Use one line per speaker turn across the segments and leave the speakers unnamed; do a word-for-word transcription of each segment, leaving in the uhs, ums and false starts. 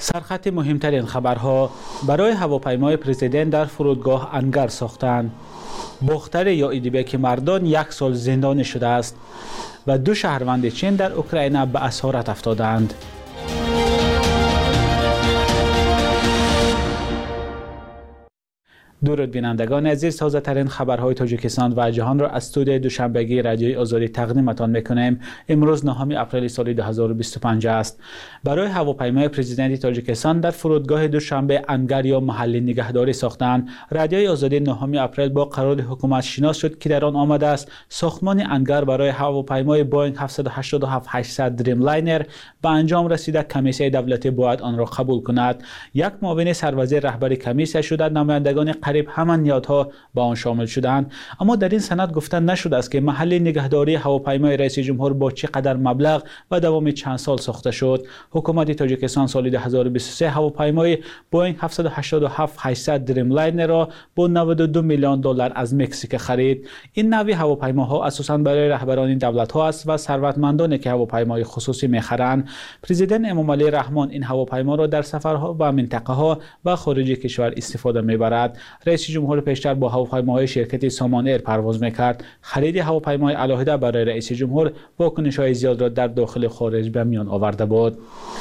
سرخط مهمترین خبرها برای هواپیمای پرزیدنت در فرودگاه انگر ساختند. بختر یا ایدیبک مردان یک سال زندانی شده است و دو شهروند چین در اوکراین به اسارت افتادند. درود بینندگان عزیز، تازه ترین خبرهای تاجیکستان و جهان را از استودیوی دوشنبگی رادیوی آزادی تقدیمتان میکنیم. امروز نهم اپریل سال دو هزار و بیست و پنج است. برای هواپیمای پرزیدنت تاجیکستان در فرودگاه دوشنبه انگر یا محلی نگهداری ساختند. رادیوی آزادی نهم اپریل با قرار حکومت شناس شد که در آن آمده است ساختمان انگر برای هواپیمای بوینگ هفتصد و هشتاد و هفت هشتصد دریم لاینر به انجام رسیده. کمیسیون دولتی باید آن را قبول کند. یک معاون سروزیر رهبری کمیسیون شده، نمایندگان قریب همان نیادها با آن شامل شدند، اما در این سند گفته نشده است که محل نگهداری هواپیمای رئیس جمهور با چقدر مبلغ و دوام چند سال ساخته شد. حکومت تاجیکستان سال دو هزار و بیست و سه هواپیمای بوینگ هفتصد و هشتاد و هفت هشتصد دریم لاینر را با نود و دو میلیون دلار از مکزیک خرید. این نوع هواپیماها اساساً برای رهبران دولت‌ها است و ثروتمندانی که هواپیمای خصوصی می‌خرند. پرزیدنت امامعلی رحمان این هواپیما را در سفرها و منطقه‌ها و خارج کشور استفاده می‌برد. رئیس جمهور پیشتر با هواپیماهای شرکت سامان ایر پرواز میکرد. خرید هواپیمای علاهده برای رئیس جمهور واکنش‌های زیاد را در داخل و خارج به میان آورده بود.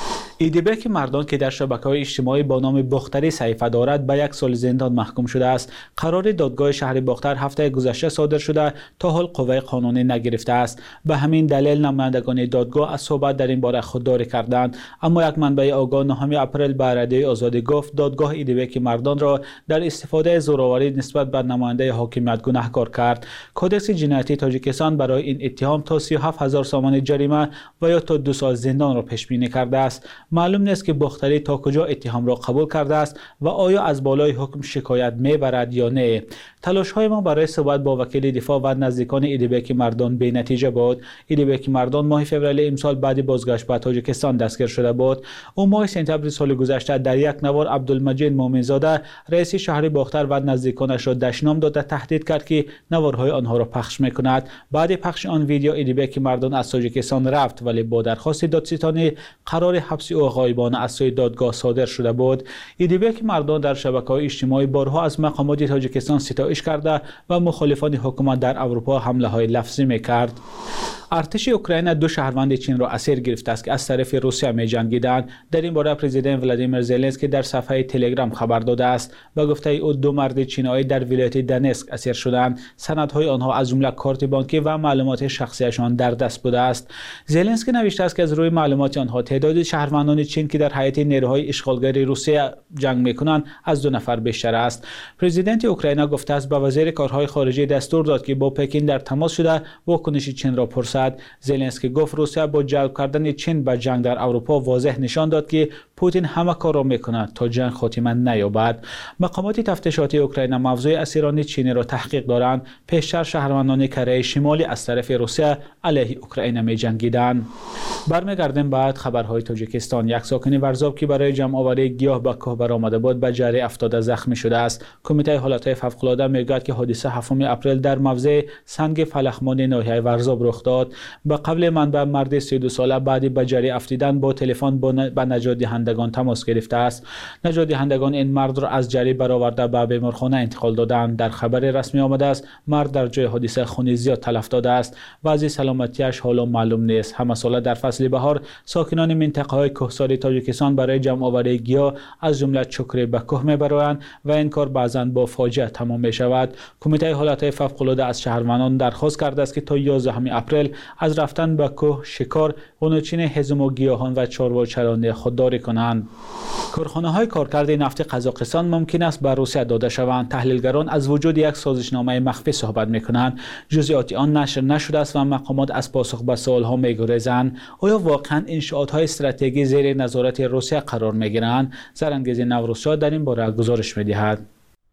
ایدیبک مردان که در شبکه‌های اجتماعی با نام بختری صحیفه دارد به یک سال زندان محکوم شده است. قرار دادگاه شهر بختر هفته گذشته صادر شده، تا حال قوه قانونی نگرفته است. به همین دلیل نمایندگان دادگاه از صحبت در این باره خودداری کردند، اما یک منبع آگاه نهم اپریل به رادیوی آزادی گفت دادگاه ایدیبک مردان را در استفاده زورآوری نسبت به نماینده حاکمیت گناهکار کرد. کدکس جنایتی تاجیکستان برای این اتهام تا سی و هفت هزار سومان جریمه و یا تا دو سال زندان را پیش بینی کرده است. معلوم نیست که بختری تا کجا اتهام را قبول کرده است و آیا از بالای حکم شکایت میبرد یا نه. تلاش های ما برای صحبت با وکیل دفاع و نزدیکان ایدیبک مردان بی نتیجه بود. ایدیبک مردان ماه فوریه امسال بعد بازگشت به تاجیکستان دستگیر شده بود. او ماه سپتامبر سال گذشته در یک نوار عبدالمجید مومنزاده رئیس شهر بختر و نزدیکانش را دشنام داد و تهدید کرد که نوارهای آنها را پخش میکند. بعد پخش آن ویدیو ایدیبک مردان از تاجیکستان رفت، ولی با درخواست دادستانی قرار حبس او غایبانه از سوی دادگاه صادر شده بود. ایدیبک مردان در شبکه‌های اجتماعی بارها از مقامات تاجیکستان ستایش کرده و مخالفان حکومت در اروپا حمله‌های لفظی میکرد. ارتش اوکراین دو شهروند چین را اسیر گرفته است که از طرف روسیه می جنگیدند. در این باره پرزیدنت ولادیمیر زلنسکی در صفحه تلگرام خبر داده است و گفته او دو مرد چینایی در ولایت دنسک اسیر شدند. سندهای آنها از جمله کارت بانکی و معلومات شخصیشان در دست بوده است. زلنسکی نوشته است که از روی معلومات آنها تعداد شهروندان چین که در حیات نیروهای اشغالگری روسیه جنگ میکنند از دو نفر بیشتر است. پرزیدنت اوکراین گفته است به وزیر کارهای خارجه دستور داد که با پکین در تماس شده واکنش چین را پرسد. زلنسکی گفت روسیه با جلب کردن چین به جنگ در اروپا واضح نشان داد که پوتین همه کار را میکند تا جنگ خاتمه نیابد. مقامات تفتیشاتی اوکراین موضوع اسیران چینی را تحقیق دارند. پیشتر شهروندان کره شمالی از طرف روسیه علیه اوکراین می جنگیدند. برمیگردیم بعد خبرهای تاجیکستان. یک ساکن ورزاب که برای جمع آوری گیاه به کوه برآمده بود به جری افتاده زخمی شده است. کمیته حالات فوق‌العاده میگوید که حادثه هفتم اپریل در موضع سنگ فلخمانی ناحیه ورزاب رخ داد. به قبل منبع مرد سی و دو ساله بعد به جری افتیدن با تلفن به نجات دهندگان تماس گرفته است. نجات دهندگان این مرد را از جری برآورده به بیمارخانه انتقال دادند. در خبر رسمی آمده است مرد در جای حادثه خون زیاد تلف داده است. وضع سلامتیش حالا معلوم نیست. همه ساله در فصل بهار ساکنان منطقه های کوهساری تاجیکستان برای جمع آوری گیاه از جمله چکره به کوه میبرند و این کار بعضا با فاجعه تمام می شود. کمیته حالات فوق‌العاده از شهروندان درخواست کرده است که تا یازدهم اپریل از رفتن به کوه، شکار، قنوچین هضم و گیاهان و چارواچرانی خودداری کنند. کارخانه‌های کارکرد نفت قزاقستان ممکن است به روسیه داده شوند. تحلیلگران از وجود یک سازشنامه مخفی صحبت می‌کنند. جزئیات آن نشر نشده است و مقامات از پاسخ به سوال‌ها می‌گریزند. آیا واقعاً انشاءات‌های استراتژیکی زیر نظارت روسیه قرار می‌گیرند؟ زرانگیز نوروزشاه در این باره گزارش می‌دهد.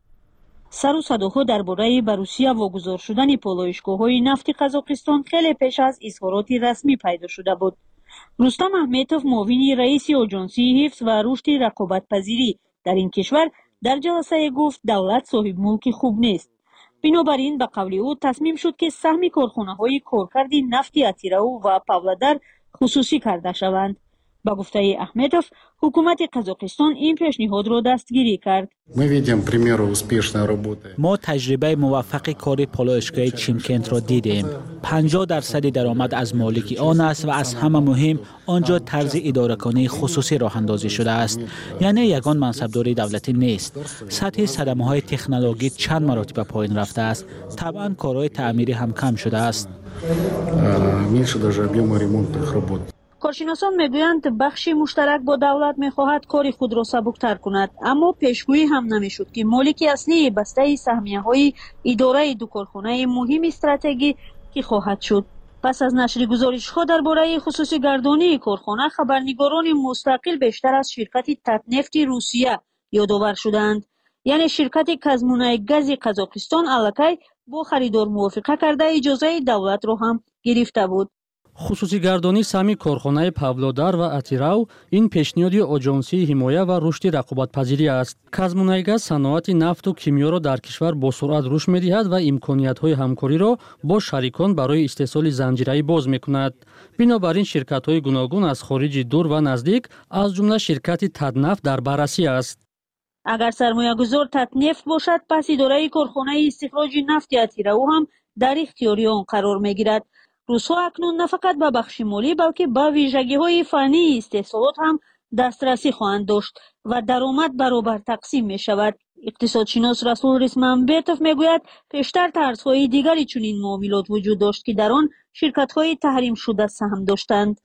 سر و صداها درباره به روسیه واگذار شدن پالایشگاه‌های نفت قزاقستان خیلی پیش از اظهارات رسمی پیدا شده بود. رستم احمدتوف معاون رئیس آژانسی حفظ و رشد رقابت‌پذیری در این کشور در جلسه گفت دولت صاحب ملک خوب نیست. بنابراین به قول او تصمیم شد که سهم کارخانه‌های کارکرد نفت اتیراو و پاولادر خصوصی کرده شوند. با گفته احمدوف حکومت قزاقستان این پیشنهاد را دستگیری کرد.
ما تجربه موفق کار پالایشگاه چیمکنت را دیدیم. پنجاه درصد درآمد از مالک آن است و از همه مهم آنجا طرز اداره‌کنی خصوصی راه اندازی شده است. یعنی یگان منصبداری دولتی نیست. سطح صدمه‌های تکنولوژی چند مراتب پایین رفته است. طبعا کارهای تعمیری هم کم شده است.
کارشناسان میگویند بخشی مشترک با دولت میخواهد کار خود را سبکتر کند، اما پیشگویی هم نمیشد که مالک اصلی بسته سهمیه های اداره دو کارخانه مهم استراتژی کی خواهد شد. پس از نشر گزارش ها درباره خصوصی گردانی کارخانه، خبرنگاران مستقل بیشتر از شرکت تاتنفت روسیه یادآور شدند. یعنی شرکت کازمونای گاز قزاقستان الکی با خریدار موافقه کرده اجازه دولت را هم گرفته بود.
خصوصی گردانی سهمی کارخانه پاولودار و اتیراو این پیشنهادی آژانسی حمایه و رشد رقابت‌پذیری است. کازمونایگاز صنعت نفت و کیمیا را در کشور با سرعت رشد می‌دهد و امکانیت‌های همکاری را با شریکان برای استحصال زنجیره‌ای باز می‌کند. بنابراین شرکت‌های گوناگون از خارج دور و نزدیک از جمله شرکت تدنفت در بررسی است.
اگر سرمایه‌گذار تاتنفت باشد، پس اداره کارخانه استخراج نفت اتیراو هم در اختیار آن قرار می‌گیرد. روس‌ها اکنون نه فقط به بخش مالی بلکه به ویژگی‌های فنی استحصالات هم دسترسی خواهند داشت و درآمد برابر تقسیم می‌شود. اقتصادشناس رسول رسمنبتوف میگوید پیشتر طرزهای دیگری چنین معاملات وجود داشت که در آن شرکت‌های تحریم شده سهم داشتند.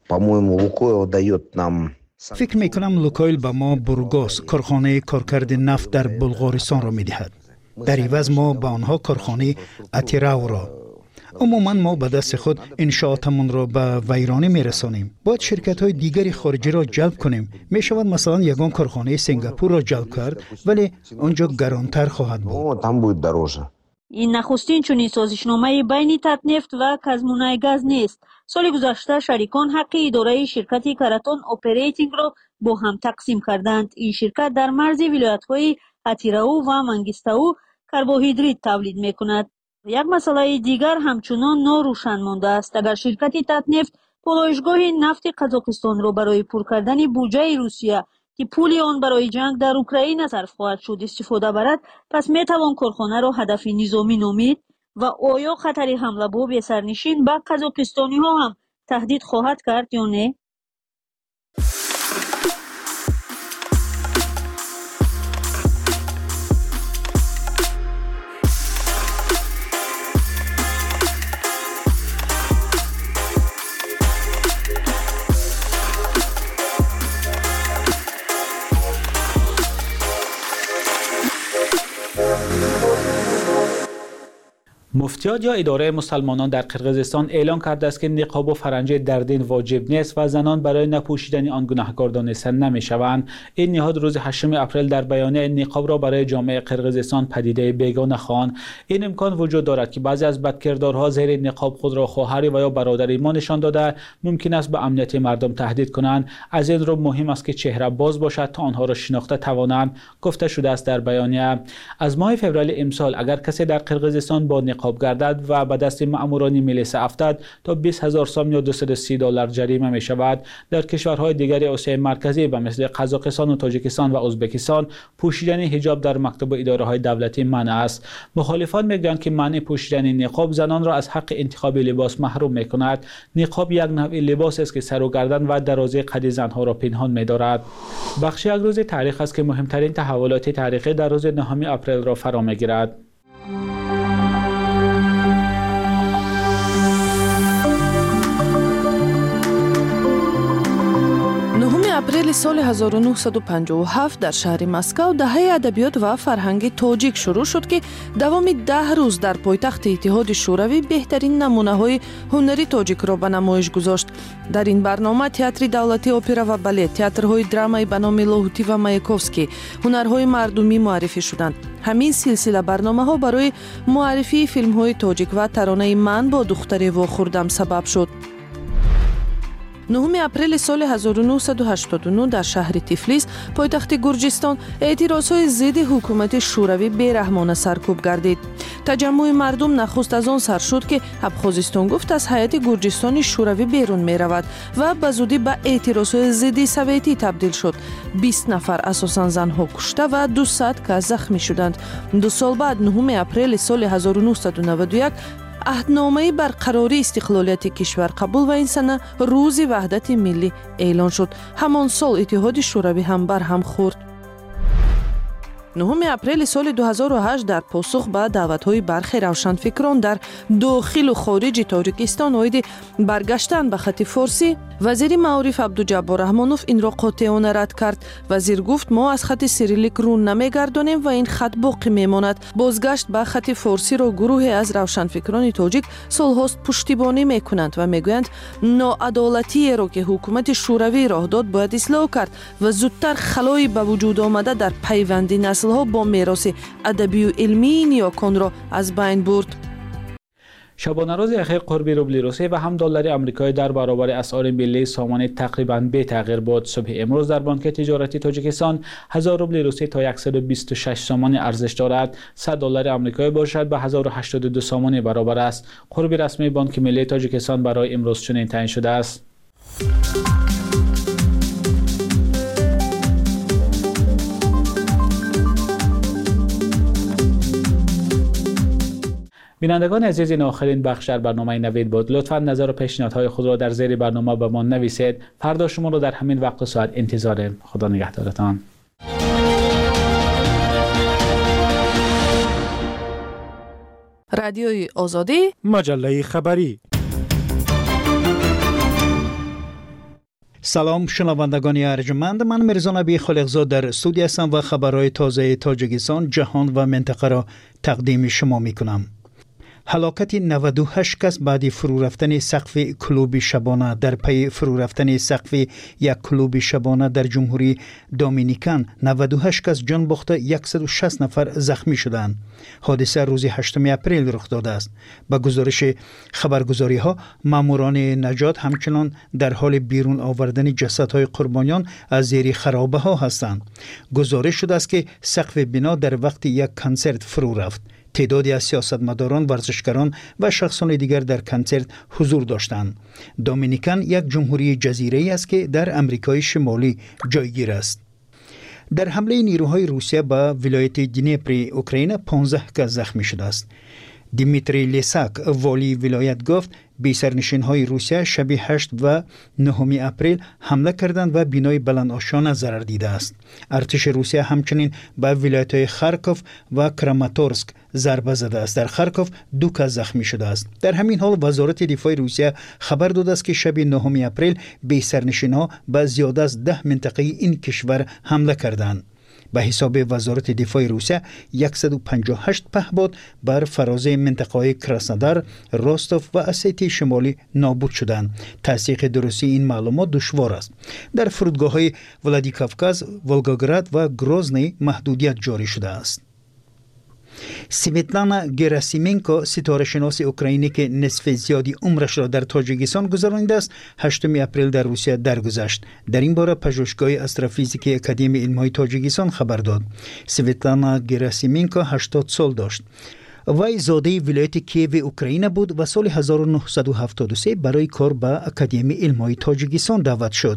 فکر می‌کنم لوکویل به ما بورگاس کارخانه کارکرد نفت در بلغارستان را می‌دهد. در عوض ما به آنها کارخانه اتیراو را. عموما ما به دست خود انشاءاتمون را به ویرانی میرسانیم. باید شرکت های دیگری خارجی را جلب کنیم. می شود مثلا یگان کارخانه سنگاپور را جلب کرد، ولی آنجا گرانتر خواهد بود.
این نخستین چنین سازشنامه بین تاتنفت و کازمونایگاز نیست. سال گذشته شریکان حق اداره شرکت کراتون اپریتینگ را با هم تقسیم کردند. این شرکت در مرز ولایت‌های اتیراو و منگیستاو کربوهیدرات تولید می‌کند. یک مسئله دیگر همچنان ناروشن مانده است. اگر شرکت تاتنفت پالایشگاه نفت قزاقستان را برای پر کردن بودجه روسیه که پول آن برای جنگ در اوکراین صرف خواهد شد استفاده برد، پس می توان کارخانه را هدف نظامی نامید و آیا خطر حمله به سرنشین به قزاقستانی ها هم تهدید خواهد کرد یا نه؟
مفتیات یا اداره مسلمانان در قرقیزستان اعلام کرده است که نقاب و فرنجه در دین واجب نیست و زنان برای نپوشیدن آن گناهکار دانسته نمی‌شوند. این نهاد روز هشتم اپریل در بیانیه نقاب را برای جامعه قرقیزستان پدیده بیگانه خواند. این امکان وجود دارد که بعضی از بدکردارها زیر نقاب خود را خواهری و یا برادری ما نشان داده ممکن است به امنیت مردم تهدید کنند. از این رو مهم است که چهره باز باشد تا آنها را شناخته توانند، گفته شده است در بیانیه. از ماه فوریه امسال اگر کسی در قرقیزستان با نقاب گردد و به دست مأموران ملیسه افتد تا بیست هزار سوم یا دویست و سی دلار جریمه می شود. در کشورهای دیگر آسیای مرکزی به مثل قزاقستان و تاجیکستان و ازبکستان پوشیدن حجاب در مکتب و اداره های دولتی منع است. مخالفان میگویند که منع پوشیدن نقاب زنان را از حق انتخاب لباس محروم می کند. نقاب یک نوع لباس است که سر و گردن و درازه قد زنها را پنهان می دارد. بخش یک روز تاریخ است که مهمترین تحولات تاریخی در روز نهم اپریل را فرا می گیرد.
اپریل سال هزار و نهصد و پنجاه و هفت در شهر مسکو دهه ادبیات و فرهنگ تاجیک شروع شد که دوام ده روز در پایتخت اتحاد شوروی بهترین نمونه‌های هنری تاجیک را به نمایش گذاشت. در این برنامه تئاتر دولتی، اپرا و بالت، تئاترهای درامایی به نام لاهوتی و مایاکوفسکی، هنرهای مردمی معرفی شدند. همین سلسله برنامه‌ها برای معرفی فیلم‌های تاجیک و ترانه من با دختر واخوردم سبب شد. نهم اپریل سال هزار و نهصد و هشتاد و نه در شهر تیفلیس پایتخت گرجستان اعتراضهای ضد حکومت شوروی بیرحمانه سرکوب گردید. تجمع مردم نخست از آن سر شد که ابخازستان گفت از هیئت گرجستان شوروی بیرون می رود و به زودی به اعتراضهای ضد سوویتی تبدیل شد. بیست نفر اساساً زنها کشته و دویست که زخمی شدند. دو سال بعد نهم اپریل سال هزار و نهصد و نود و یک عهدنامه برقراری استقلالیت کشور قبول و این سنه روز وحدت ملی اعلان شد. همان سال اتحاد شوروی هم بر هم خورد. نهم اپریل سال دو هزار و هشت در پاسخ به دعوت‌های برخی روشنفکران در داخل و خارج تاجیکستان اومد برگشتن به خط فارسی، وزیر معارف عبدالجبار رحمانوف این را قاطعانه رد کرد. وزیر گفت ما از خط سیریلیک رو نمیگردانیم و این خط باقی میماند. بازگشت به خط فارسی را گروهی از روشنفکران تاجیک سالهاست پشتیبانی میکنند و میگویند ناعدالتی را که حکومت شوروی راه داد باید اصلاح کرد و زودتر خلایی به وجود آمده در پیوند نسل ها با میراث ادبی و علمی نیاکان را از بین برد.
شبانه روز اخیر قرب روبل روسی و هم دلار آمریکایی در برابر اسعار ملی سامانه تقریباً بی تغییر بود. صبح امروز در بانک تجارتی تاجیکستان هزار روبل روسی تا صد و بیست و شش سامانه ارزش دارد. صد دلار آمریکایی باشد به هزار و هشتاد و دو سامانه برابر است. قرب رسمی بانک ملی تاجیکستان برای امروز چنین تعیین شده است. بینندگان عزیز، این آخرین بخش در برنامه نوید بود. لطفاً نظر و پیشنهادهای خود را در زیر برنامه به ما نویسید. فردا شما را در همین وقت و ساعت انتظاریم. خدا نگهدارتان.
رادیوی آزادی،
مجله خبری.
سلام شنوندگان ارجمند، من میرزا نبی خالقزاد در استودیو هستم و خبرهای تازه تاجیکستان، جهان و منطقه را تقدیم شما میکنم. هلاکت نود و هشت کس بعد فرو رفتن سقف کلوب شبانه. در پی فرو رفتن سقف یک کلوب شبانه در جمهوری دومینیکن نود و هشت کس جان باخته، صد و شصت نفر زخمی شدند. حادثه روز هشتم اپریل رخ داده است. با گزارش خبرگزاری ها، ماموران نجات همچنان در حال بیرون آوردن جسدهای قربانیان از زیر خرابه ها هستند. گزارش شده است که سقف بنا در وقت یک کنسرت فرو رفت. تعدادی از سیاستمداران، ورزشکاران و شخصان دیگر در کنسرت حضور داشتند. دومینیکن یک جمهوری جزیره‌ای است که در امریکای شمالی جایگیر است. در حمله نیروهای روسیه به ولایت دنیپر اوکراین پانزده کس زخمی شده است. دیمیتری لیساک والی ولایت گفت بی سرنشین‌های روسیه شب هشت و نه اپریل حمله کردند و بینای بلندآشانه ضرر دیده است. ارتش روسیه همچنین به ولایت‌های خارکوف و کراماتورسک ضربه زده است. در خارکوف دو کس زخمی شده است. در همین حال وزارت دفاع روسیه خبر داده است که شب نه اپریل بی سرنشین‌ها به زیاده از ده منطقه این کشور حمله کردند. به حساب وزارت دفاع روسیه صد و پنجاه و هشت پهپاد بر فراز منطقه‌های کراسنودار، روستوف و اسیتی شمالی نابود شدند. تصدیق درستی این معلومات دشوار است. در فرودگاه‌های ولادیکاوکاز، ولگاگراد و گروزنی محدودیت جاری شده است. سویتلانا گراسیمنکو، ستاره شناس اوکراینی که نصف زیادی عمرش را در تاجیکستان گذرانیده است، هشتم اپریل در روسیه درگذشت. در این باره پژوهشگاه استروفیزیکی اکادمی علم‌های تاجیکستان خبر داد. سویتلانا گراسیمنکو هشتاد سال داشت. وی زاده ولایت کیو اوکراین بود و سال هزار و نهصد و هفتاد و سه برای کار به اکادمی علم‌های تاجیکستان دعوت شد.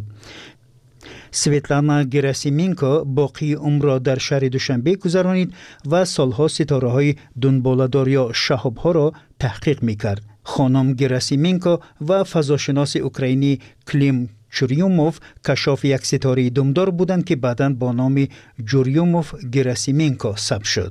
سویتلانا گراسیمنکو باقی عمر را در شهر دوشنبه گذرانید و سالها ستاره های دنباله‌دار یا شهاب ها را تحقیق میکرد. خانم گراسیمنکو و فضاشناس اوکراینی کلیم چوریوموف کشاف یک ستاره دمدار بودند که بعداً با نام جوریوموف گراسیمنکو ثبت شد.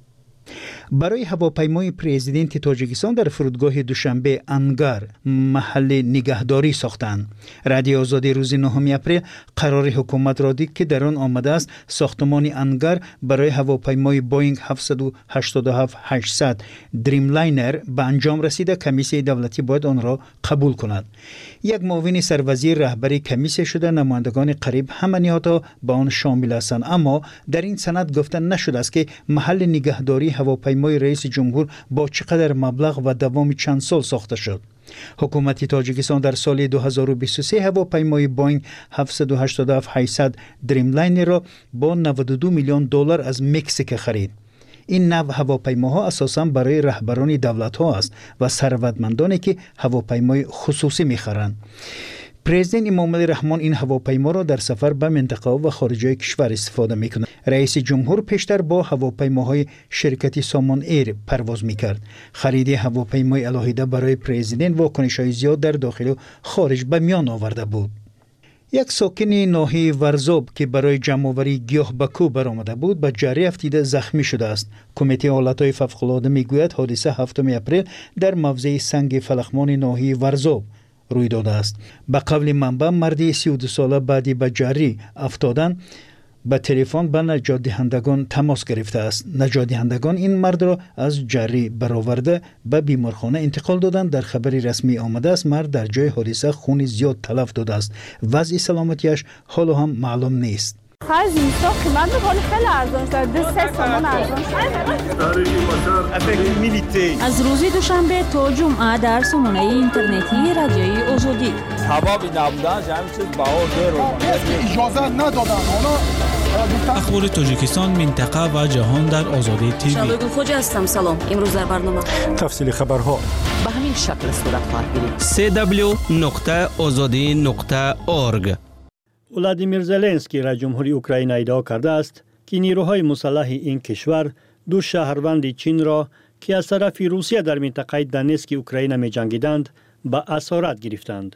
برای هواپیمای پرزیدنت تاجیکستان در فرودگاه دوشنبه انگار محل نگهداری ساختند. رادیو آزادی روز نه اپریل قرار حکومت را دید که در آن آمده است ساختمان انگار برای هواپیمای بوینگ هفتصد و هشتاد و هفت هشتصد دریم لاینر به انجام رسیده. کمیسیون دولتی باید آن را قبول کند. یک معاون سروزیر رهبری کمیسیون شده. نمایندگان قریب همه نهادها به آن شامل هستند، اما در این سند گفته نشده است که محل نگهداری هواپیمای رئیس جمهور با چقدر مبلغ و دوام چند سال ساخته شد. حکومت تاجیکستان در سال دو هزار و بیست و سه هواپیمای بوینگ هفتصد و هشتاد و هفت هشتصد دریم لاینر را با نود و دو میلیون دلار از مکزیک خرید. این نوع هواپیماها اساساً برای رهبران دولت‌ها است و ثروتمندانی که هواپیمای خصوصی می‌خرند. پرزیدنت امام علی رحمان این هواپیما را در سفر به منطقه و خارج کشور استفاده می‌کند. رئیس جمهور پیشتر با هواپیماهای شرکت سامان ایر پرواز می‌کرد. خرید هواپیمای علاهیده برای پرزیدنت واکنش‌های زیاد در داخل و خارج به میان آورده بود. یک ساکن ناحیه ورزاب که برای جمع‌آوری گیاه به کوه برآمده بود به جری افتیده زخمی شده است. کمیته حالت‌های فوق‌العاده میگوید حادثه هفتم اپریل در موضع سنگ فلخمان ناحیه ورزاب روی داده است. به قول منبع مردی سی و دو ساله بعدی به جری افتادن به تلفن به نجات دهندگان تماس گرفته است. نجات دهندگان این مرد را از جری برآورده به بیمارخانه انتقال دادند. در خبری رسمی آمده است مرد در جای حادثه خون زیاد تلف داده است. وضع سلامتیش حالا هم معلوم نیست.
خرج اینستا قیمت می‌کنه خیلی ارزان شده. دو سه سامان ارزان شده.
از روز دوشنبه تا جمعه در سامانه اینترنتی رادیوی آزادی.
حبابی نبودن جمعی چیز بهار دیر
اجازه ندادن.
اخبار تاجیکستان، منطقه و جهان در آزادی تیوی.
شبگون خوجا هستم. سلام. امروز در برنامه
تفصیل خبرها
به همین شکل صورت خواهد گرفت.
سی دبلیو نقطه آزادی نقطه اورگ.
ولادیمیر زلنسکی رئیس جمهوری اوکراین ادعا کرده است که نیروهای مسلح این کشور دو شهروند چین را که از طرف روسیه در منطقه دنیسک اوکراین می جنگیدند به اسارت گرفتند.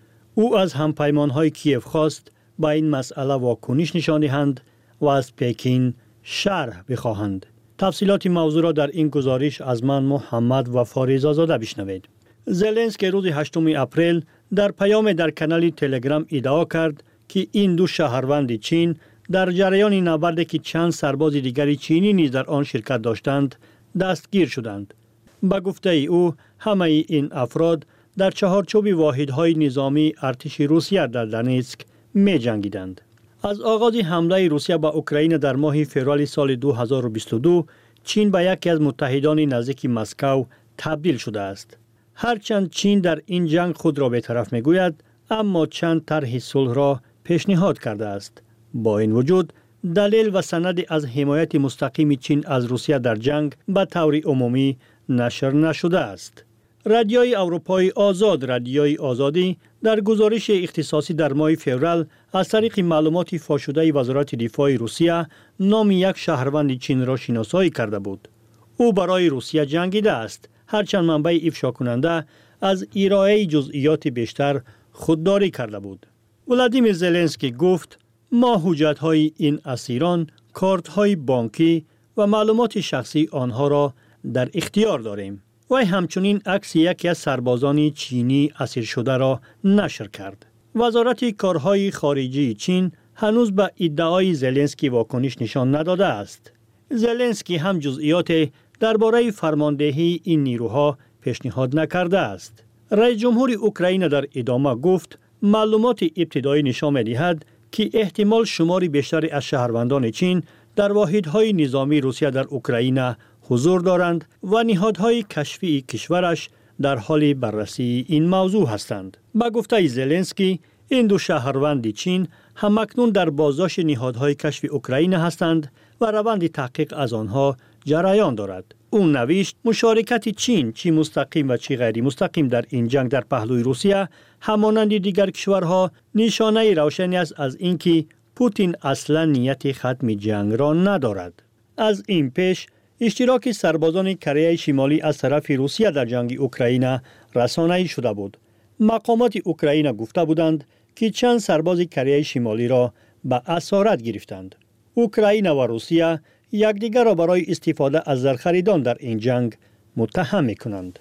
او از همپیمانهای کیف خواست با این مسئله واکنش نشان دهند و از پکین شرح بخواهند. تفصیلات موضوع را در این گزارش از من محمد و فاریز آزاده بشنوید. زلنسکی روز هشتم اپریل در پیام در کانال تلگرام ادعا کرد که این دو شهروند چین در جریان نبردی که چند سرباز دیگری چینی نیز در آن شرکت داشتند دستگیر شدند. به گفته او همه این افراد در چهارچوب واحدهای نظامی ارتش روسیه در دنیسک می جنگیدند. از آغاز حمله روسیه به اوکراین در ماه فوریه سال دو هزار و بیست و دو چین به یکی از متحدان نزدیک مسکو تبدیل شده است. هرچند چین در این جنگ خود را بی‌طرف میگوید، اما چند طرح صلح را پیشنهاد کرده است. با این وجود دلیل و سند از حمایت مستقیم چین از روسیه در جنگ به طور عمومی نشر نشده است. رادیوی اروپای آزاد رادیوی آزادی در گزارش اختصاصی در ماه فوریه از طریق معلومات فاش شده وزارت دفاع روسیه نام یک شهروند چین را شناسایی کرده بود. او برای روسیه جنگیده است، هرچند منبع افشا کننده از ارائه جزئیات بیشتر خودداری کرده بود. ولادیمیر زلنسکی گفت ما حجت‌های این اسیران، کارت‌های بانکی و معلومات شخصی آنها را در اختیار داریم. و همچنین عکس یکی از سربازان چینی اسیر شده را نشر کرد. وزارت کارهای خارجی چین هنوز به ادعای زلنسکی واکنش نشان نداده است. زلنسکی هم جزئیات درباره فرماندهی این نیروها پیشنهاد نکرده است. رئیس جمهور اوکراین در ادامه گفت معلومات ابتدایی نشان می‌دهد که احتمال شماری بیشتری از شهروندان چین در واحدهای نظامی روسیه در اوکراین حضور دارند و نهادهای کشفی کشورش در حال بررسی این موضوع هستند. با گفته زلنسکی این دو شهروند چین همکنون در بازداشت نهادهای کشفی اوکراین هستند و روند تحقیق از آنها جریان دارد. او نوشت مشارکت چین چی مستقیم و چی غیر مستقیم در این جنگ در پهلوی روسیه همانند دیگر کشورها نشانه روشنی است از اینکه پوتین اصلا نیت ختم جنگ را ندارد. از این پیش اشتراک سربازان کره شمالی از طرف روسیه در جنگ اوکراین رسانه‌ای شده بود. مقامات اوکراین گفته بودند که چند سرباز کره شمالی را به اسارت گرفتند. اوکراین و روسیه یکدیگر را برای استفاده از زرخریدان در این جنگ متهم می‌کنند.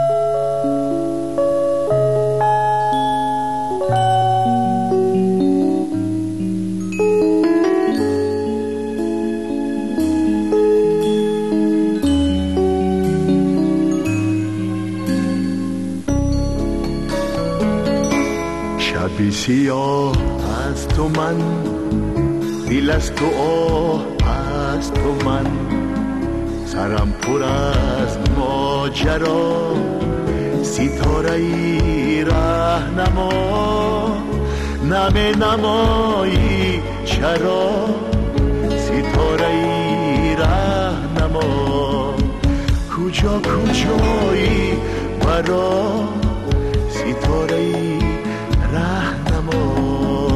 شبی سیاه از تو من، دل از تو آه از تو من، سرم پر از ماجرا، ستاره ای راهنما نمی نمایی چرا ستاره ای راهنما کجا کجایی برا ستاره ای راهنما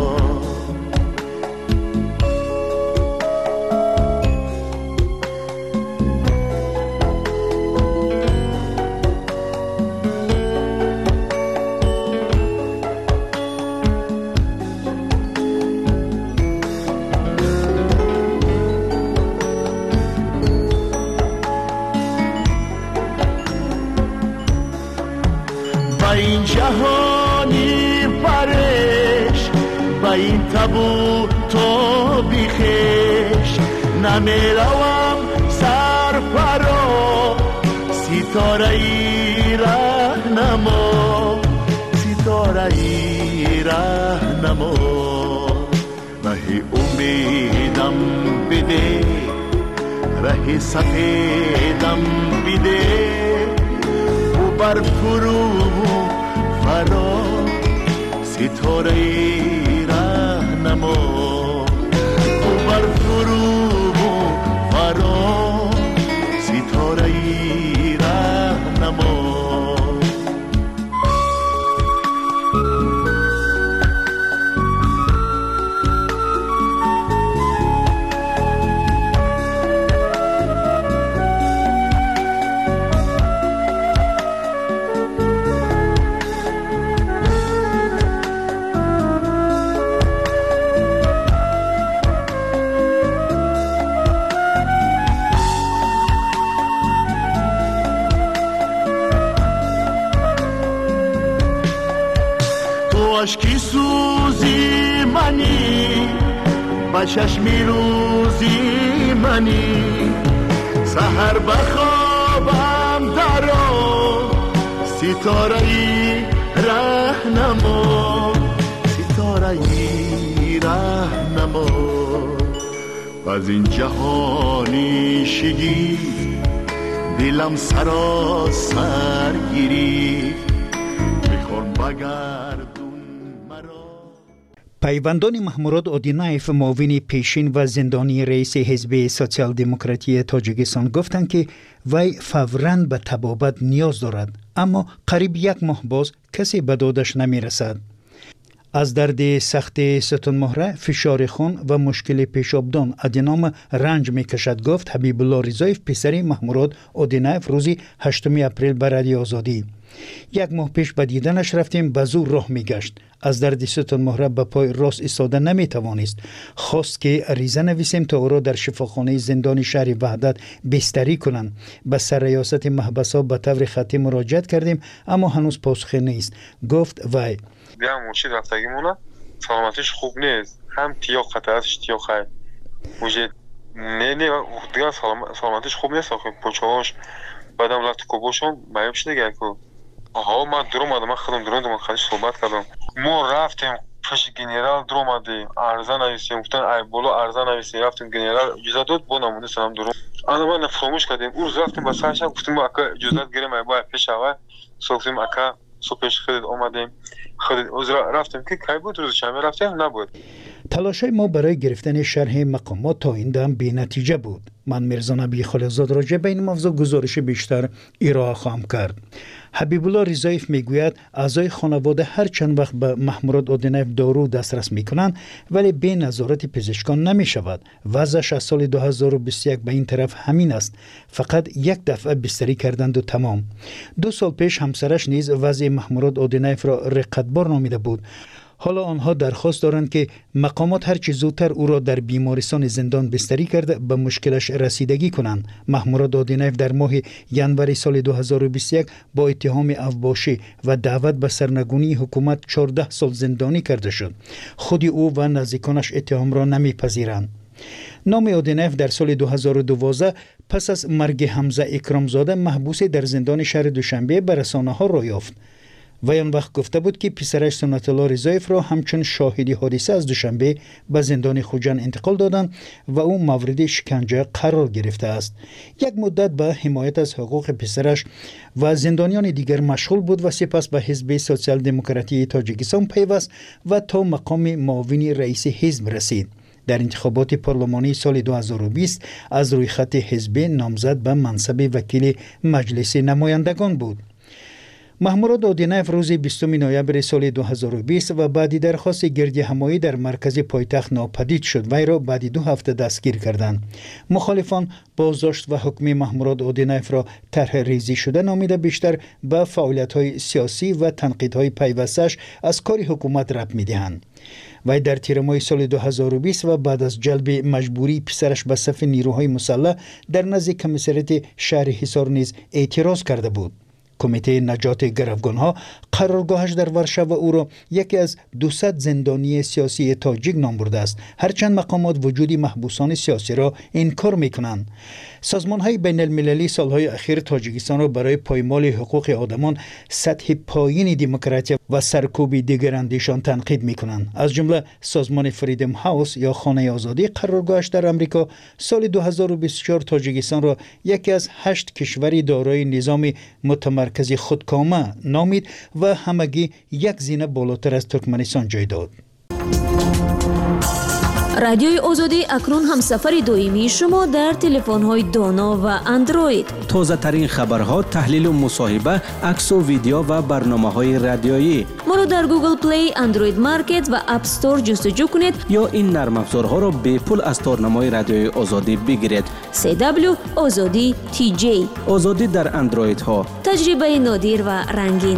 این جهانی پرش با این تبو تو بیخش نمیروم سر پرا ستاره ای راهنما ستاره ای راهنما ره امیدم بده ره سفیدم بده بر فرو فرا ستاره ای راهنما بر فرو فرا ستاره ای راهنما عشقی سوزی منی با چشمی روزی منی سحر بخوابم درا ستاره ای راهنما ستاره ای راهنما از این جهانی شگی دلم سراسر گیری میخوام بگردون
پیوندان محمود اودینایف معاون پیشین و زندانی رئیس حزب سوسیال دموکراتی تاجیکستان گفتند که وی فوراً به طبابت نیاز دارد، اما قریب یک ماه باز کسی به دادش نمی رسد. از درد سخت ستون مهره، فشار خون و مشکل پیشابدان ادینام رنج می کشد، گفت حبیب الله رضایف پسر محمود اودینایف روزی هشتم اپریل به رادیو آزادی. یک ماه پیش به دیدنش رفتیم، به زور راه می گشت. از درد ستون مهره به پای راست ایستاده نمی توانست. خواست که عریضه نویسیم تا او را در شفاخانه زندان شهر وحدت بستری کنند. به سرریاست محبس‌ها به طور خطی مراجعت کردیم، اما هنوز پاسخی نیست، گفت وی.
بیا موشی رفتگیمونه سلامتیش خوب نیست، هم تیاق خطر است تیاق خیر موجه نه نه دیگه سلامتیش خوب نیست. آخه پوچهاش بعدم رفت کوبوشم باید شده دیگه که آها من درو اومدم، من خودم درو اومدم خودش صحبت کردم. ما رفتیم پیش گنرال درو اومدیم ارزه نویسیم، گفتن ای بالا ارزه نویسیم، رفتیم گنرال اجازه داد با نمونه سلام درو انا ما فراموش کردیم. اون روز رفتیم با سرش گفتیم اکا اجازه گیریم ای باید پیش اول سوفتیم اکا سو پیش خودت اومدیم خودت از رفتیم که کی بود روز شنبه رفتیم نبود.
تلاشای ما برای گرفتن شرح مقامات تا این دم بی نتیجه بود. من میرزا نبی خالقزاد راجع به این موضوع گزارش بیشتر ارائه خواهم کرد. حبیب الله رضایف میگوید اعضای خانواده هر چند وقت به محمود اودینایف دارو دسترس میکنند ولی به نظارت پزشکان نمیشود. وضعش از سال دو هزار و بیست و یک به این طرف همین است، فقط یک دفعه بستری کردند و تمام. دو سال پیش همسرش نیز وضع محمود اودینایف را رقتبار نامیده بود. حالا آنها درخواست دارند که مقامات هر چه زودتر او را در بیمارستان زندان بستری کرده به مشکلش رسیدگی کنند. محمود اودینایف در ماه ژانویه سال دو هزار و بیست و یک با اتهام اوباشی و دعوت به سرنگونی حکومت چهارده سال زندانی کرده شد. خود او و نزدیکانش اتهام را نمیپذیرند. نام اودینایف در سال دو هزار و دوازده پس از مرگ حمزه اکرامزاده محبوس در زندان شهر دوشنبه به رسانه‌ها را یافت. وی آن وقت گفته بود که پسرش سنت الله رضایف را همچون شاهدی حادثه از دوشنبه به زندان خوجند انتقال دادند و او مورد شکنجه قرار گرفته است. یک مدت به حمایت از حقوق پسرش و زندانیان دیگر مشغول بود و سپس به حزب سوسیال دموکراتی تاجیکستان پیوست و تا مقام معاون رئیس حزب رسید. در انتخابات پارلمانی سال دو هزار و بیست از روی خط حزب نامزد به منصب وکیل مجلس نمایندگان بود. محمود اودینایف روز بیستم نوامبر سال دو هزار و بیست و بعدی درخواست گردی همایی در مرکز پایتخت ناپدید شد. وی را بعد دو هفته دستگیر کردند. مخالفان بازداشت و حکم محمود اودینایف را طرح ریزی شده نامیده بیشتر به فعالیت‌های سیاسی و تنقیدهای پیوستش از کار حکومت ربط می‌دهند. وی در تیر ماه سال دو هزار و بیست و بعد از جلب مجبوری پسرش به صف نیروهای مسلح در نزد کمیسریت شهر حصار نیز اعتراض کرده بود. کمیته نجات گروگانها قرارگاهش در ورشو و او را یکی از دویست زندانی سیاسی تاجیک نام برده است. هرچند مقامات وجود محبوسان سیاسی را انکار میکنند. سازمان‌های بین المللی سالهای اخیر تاجیکستان را برای پایمال حقوق آدمان، سطح پایین دموکراسی و سرکوب دیگر اندیشان تنقید میکنند. از جمله سازمان فریدم هاوس یا خانه آزادی قرارگاهش در امریکا سال دو هزار و بیست و چهار تاجیکستان را یکی از هشت کشوری دارای نظام متمرکز خودکامه نامید و همگی یک زینه بالاتر از ترکمنستان جای داد.
رادیوی آزادی اکنون هم سفر دویمی شما در تلفن‌های دانا و اندروید.
تازه ترین خبرها، تحلیل و مصاحبه، عکس و ویدیو و برنامه‌های رادیویی.
ما رو در گوگل پلی، اندروید مارکت و اپ استور جستجو کنید
یا این نرم افزارها را به پول از تارنمای رادیوی آزادی بگیرید.
سی دبلیو آزادی تی جی.
آزادی در اندروید ها.
تجربه نادر و رنگین.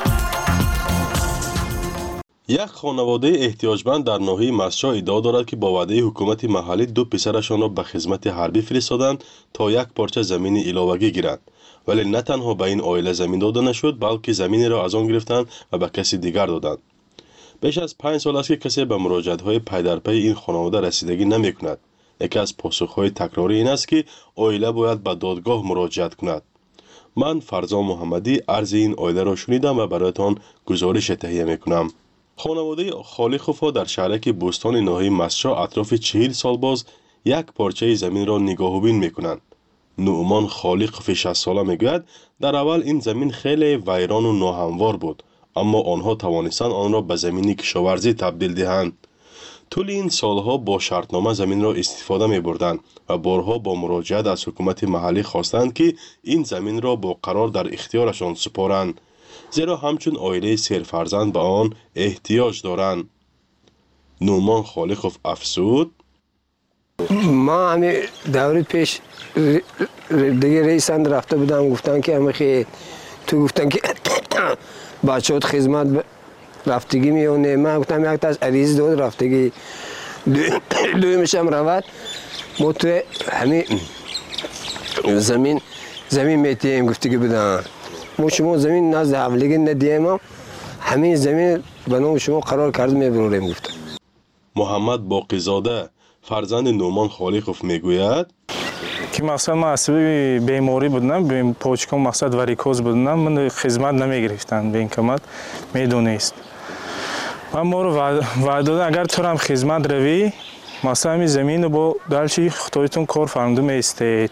یک خانواده احتیاجمند در ناحیه مسجد ادعا دارد که با وعده حکومت محلی دو پسرشان را به خدمت حربی فرستادند تا یک پارچه زمین علاوگی گیرند، ولی نه تنها به این عائله زمین داده نشد بلکه زمین را از آن گرفتند و به کسی دیگر دادند. بیش از پنج سال است که کسی به مراجعت‌های پی در پی این خانواده رسیدگی نمی‌کند. یکی از پاسخ‌های تکراری این است که عائله باید به دادگاه مراجعت کند. من فرزان محمدی عرض این عائله را شنیدم و برایتان گزارش تهیه می‌کنم. خانواده خالقوفا در شهرک بوستان ناحیه مسجد اطراف چهل سال باز یک پارچه زمین را نگاهوبین میکنند. نعمان خالقوف شصت ساله میگوید در اول این زمین خیلی ویران و ناهموار بود، اما آنها توانستند آن را به زمین کشاورزی تبدیل دهند. طول این سالها با شرطنامه زمین را استفاده می بردند و بارها با مراجعت از حکومت محلی خواستند که این زمین را با قرار در اختیارشان سپارند، زیرا همچون عائله سرفرزند به آن احتیاج دارند. نومان خالقوف افسود:
ما همین دوری پیش دیگه رئیسند رفته بودم، گفتن که همه خیلی تو گفتن که بچه‌ات خدمت رفتگی میونه. من گفتم یک تا از عریض داد رفتگی دوی میشم رود ما تو همین زمین زمین میتیم گفتگی بدن. ما شما زمین نزد حولگی ندیم، همین زمین به نام شما قرار کرد میبروریم گفتم.
محمد باقیزاده فرزند نومان خالقوف میگوید
که مثلا من عصبی بیماری بودم، بیم پاچکم مقصد واریکوز بودم، من خدمت نمیگرفتن به این کمت میدونست. من ما رو وعده دادن اگر تو هم خدمت روی مثلا همین زمین رو با دلچی خدایتون کار فرموده میستید،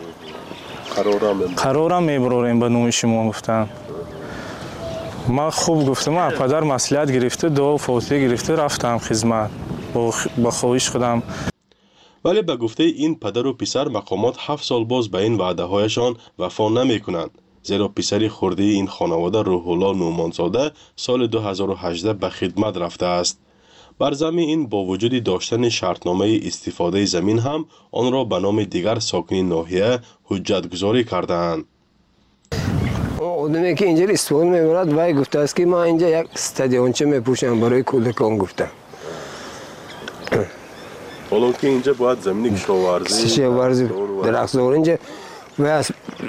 قرارم میبروریم به نوم شما گفتم. من خوب گفتم، من پدر مصلحت گرفته دعا فاتحه گرفته رفتم خدمت با خواهش خودم.
ولی به گفته این پدر و پسر مقامات هفت سال باز به این وعده هایشان وفا نمی کنند، زیرا پسری خرده این خانواده روح الله نومانزاده سال دو هزار و هجده به خدمت رفته است. بر زمین این با وجود داشتن شرطنامه استفاده زمین هم آن را به نام دیگر ساکنین ناحیه حجت گذاری کردند.
آدمی که اینجا استفاده میبرد وای گفته است که ما اینجا یک استادیونچه میپوشم برای کودکان گفتم.
حالا که اینجا باید زمینی کشاورزی
کشاورزی درختزار اینجا و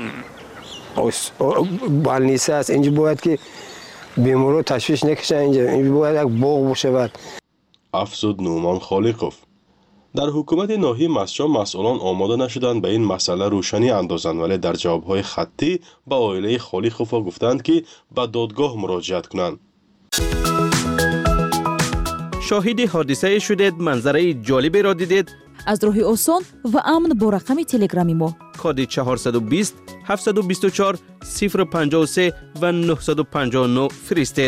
بالنیسه است، اینجا باید که بیمارو تشویش نکشن، اینجا اینجا باید یک باغ بشه.
افزود نومان خالقوف. در حکومت ناحیه مسجد مسئولان آماده نشدند به این مسئله روشنی اندازند، ولی در جوابهای خطی به عائله خالیخوفا گفتند که به دادگاه مراجعت کنند.
شاهد حادثه شدید، منظره جالبی را دیدید؟
از راه آسان و امن با رقم تلگرامی ما
کد چهارصد و بیست هفتصد و بیست و چهار صفر پنجاه و سه و نهصد و پنجاه و نه فرستید.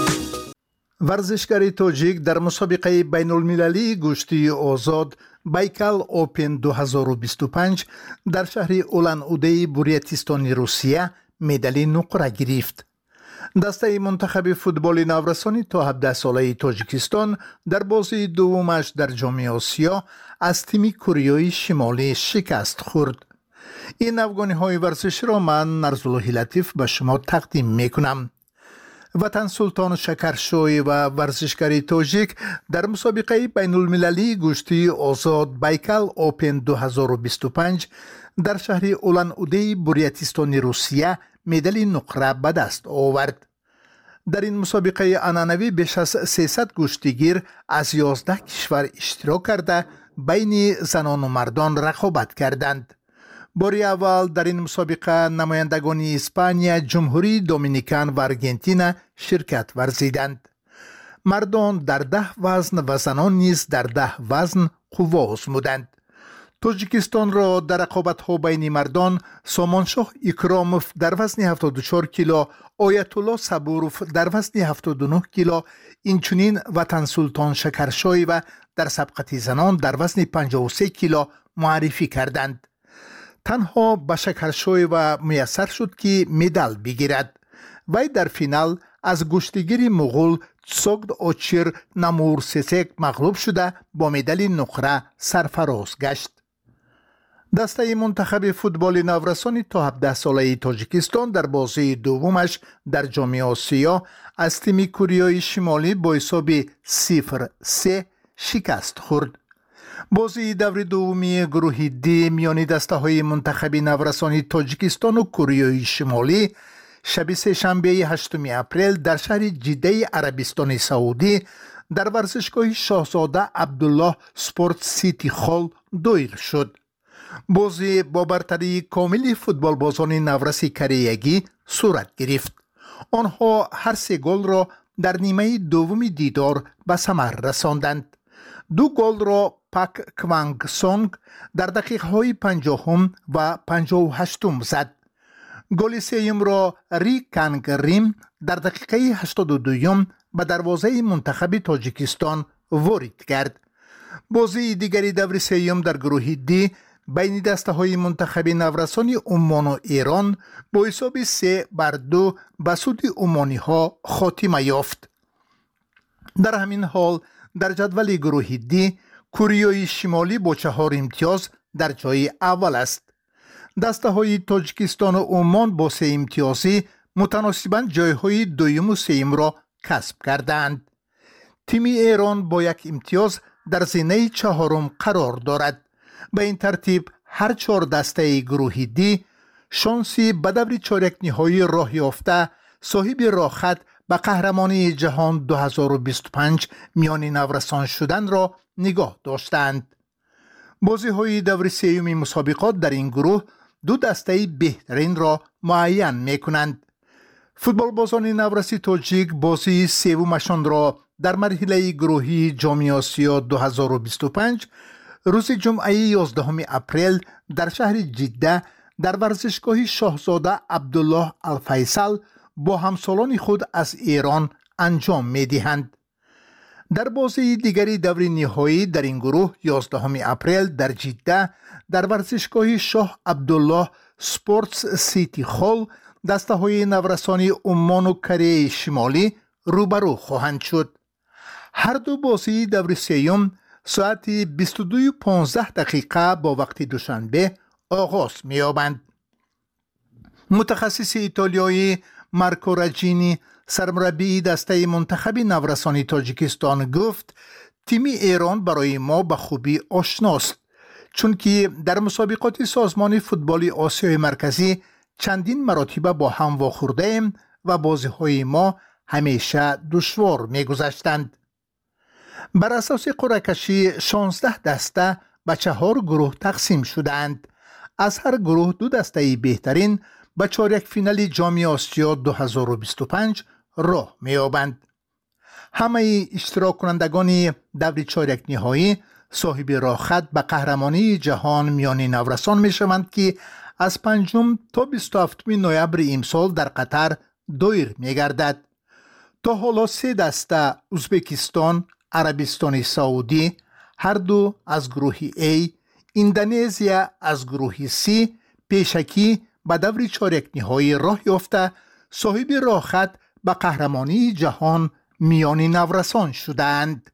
ورزشکار تاجیک در مسابقه بین المللی گشتی آزاد بایکال اوپن دو هزار و بیست و پنج در شهر اولان اودهی بوریاتیستان روسیه مدال نقره گرفت. دسته منتخب فوتبال نورسانی تا هفده ساله تاجیکستان در بازی دومش در جام آسیا از تیم کره شمالی شکست خورد. این افغانی ورزش را من نرزالله لطیف به شما تقدیم میکنم. وطن سلطان شکرشوی و ورزشکاری تاجیک در مسابقه بین المللی گشتی آزاد بایکال اوپن دو هزار و بیست و پنج در شهر اولان اودهی بوریاتیستان روسیه مدال نقره به دست آورد. در این مسابقه عنعنوی بیش از سیصد گشتیگیر از یازده کشور اشتراک کرده بین زنان و مردان رقابت کردند. باری اول در این مسابقه نمایندگان اسپانیا، جمهوری دومینیکن و ارژانتین شرکت ورزیدند. مردان در ده وزن و زنان نیز در ده وزن قوه آزمودند. تاجیکستان را در رقابت‌ها بین مردان سامانشاه اکراموف در وزن هفتاد و چهار کیلو، آیت الله صبوروف در وزن هفتاد و نه کیلو، اینچنین وطن سلطان شکرشوی و در سبقت زنان در وزن پنجاه و سه کیلو معرفی کردند. تنها به شکرشوی و میسر شد که مدال بگیرد. وی در فینال از گشتیگیر مغول تسوگد اوچیر نمور سسک مغلوب شده با مدال نقره سرفراز گشت. دسته منتخب فوتبال نورسانی تا هفده ساله تاجیکستان در بازی دومش در جام آسیا از تیم کره شمالی با حساب صفر سه شکست خورد. بازی دور دومی گروه دی میان دسته های منتخب نورسانی تاجیکستان و کره شمالی شب سه‌شنبه هشتم اپریل در شهر جده عربستان سعودی در ورزشگاه شاهزاده عبدالله سپورت سیتی خال دایر شد. بازی با برتری کامل فوتبال بازان نورس کره‌ای صورت گرفت. آنها هر سه گل را در نیمه دوم دیدار به ثمر رساندند. دو گل را پاک کوانگ سونگ در دقیقه های پنجاهم و پنجاه و هشتم زد. گل سوم را ری کانگ ریم در دقیقه هشتاد و دوم به دروازه منتخب تاجیکستان وارد کرد. بازی دیگری دور سوم در گروه دی بین دسته های منتخب نورسانی عمان و ایران با حساب سه بر دو به سود عمانی ها خاتمه یافت. در همین حال در جدول گروه دی کره شمالی با چهار امتیاز در جای اول است. دسته های تاجیکستان و عمان با سه امتیازی متناسباً جای های دویم و سیم را کسب کردند. تیم ایران با یک امتیاز در زینه چهارم قرار دارد. به این ترتیب هر چهار دسته گروه دی شانسی به دور چهارک نهایی راه یافته صاحب راحت به قهرمانی جهان دو هزار و بیست و پنج میان نورسان شدن را نگاه داشتند. بازی های دور سیوم مسابقات در این گروه دو دسته بهترین را معین می کنند. فوتبال بازان نورسی تاجیک بازی سومشان را در مرحله گروهی جام آسیا دو هزار و بیست و پنج روز جمعه یازدهم اپریل در شهر جده در ورزشگاه شاهزاده عبدالله الفیصل با همسالان خود از ایران انجام می دهند. در بازی دیگری دور نهایی در این گروه یازدهم اپریل در جده در ورزشگاه شاه عبدالله سپورتس سیتی خال دسته های نورسانی عمان و کره شمالی روبرو خواهند شد. هر دو بازی دور سیوم ساعت بیست و دو و پانزده دقیقه با وقت دوشنبه آغاز می‌یابند. متخصص ایتالیایی مارکو راجینی سرمربی دسته منتخب نورسانی تاجیکستان گفت تیم ایران برای ما به خوبی آشناست، چون که در مسابقات سازمان فوتبال آسیای مرکزی چندین مراتب با هم واخورده ایم و بازی‌های ما همیشه دشوار می‌گذشتند. بر اساس قرعه کشی شانزده دسته به چهار گروه تقسیم شدند. از هر گروه دو دسته بهترین به چهارک فینال جام آسیا دو هزار و بیست و پنج راه می‌یابند. همه اشتراک کنندگان دور چهارک نهایی صاحب راهخط به قهرمانی جهان میان نورسان میشوند که از پنجم تا بیست و هفتم نوامبر امسال در قطر دایر میگردد. تا حالا سه دسته ازبکستان، عربستان سعودی هر دو از گروه A، اندونزیا از گروه C پیشکی به دور چهارک نهایی راه یافته صاحب راهخط به قهرمانی جهان میان نورسان شدند.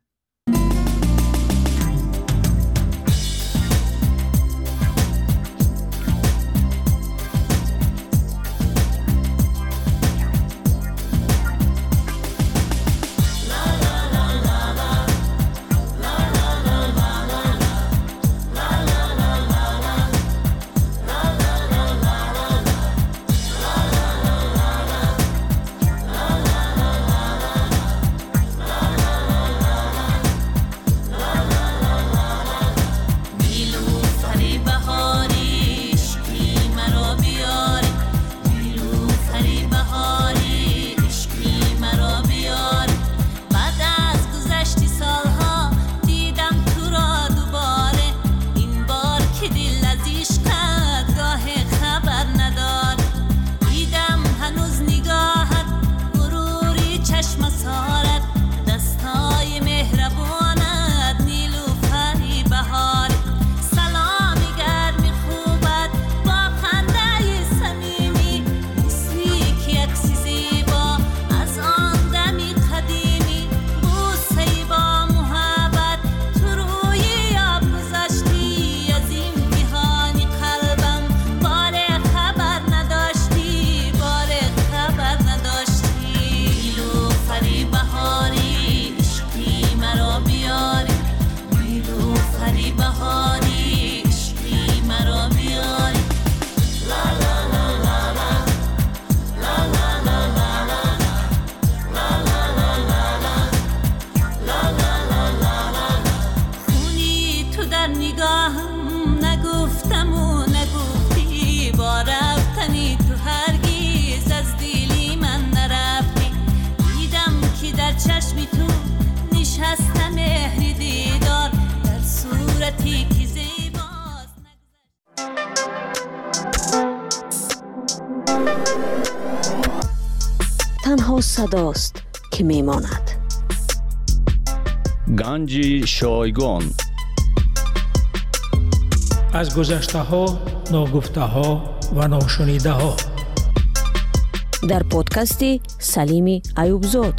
تنها صداست که میماند.
گنج شایگان
از گذشته ها، ناگفته ها و ناشنیده ها
در پادکستی سلیم ایوبزاد.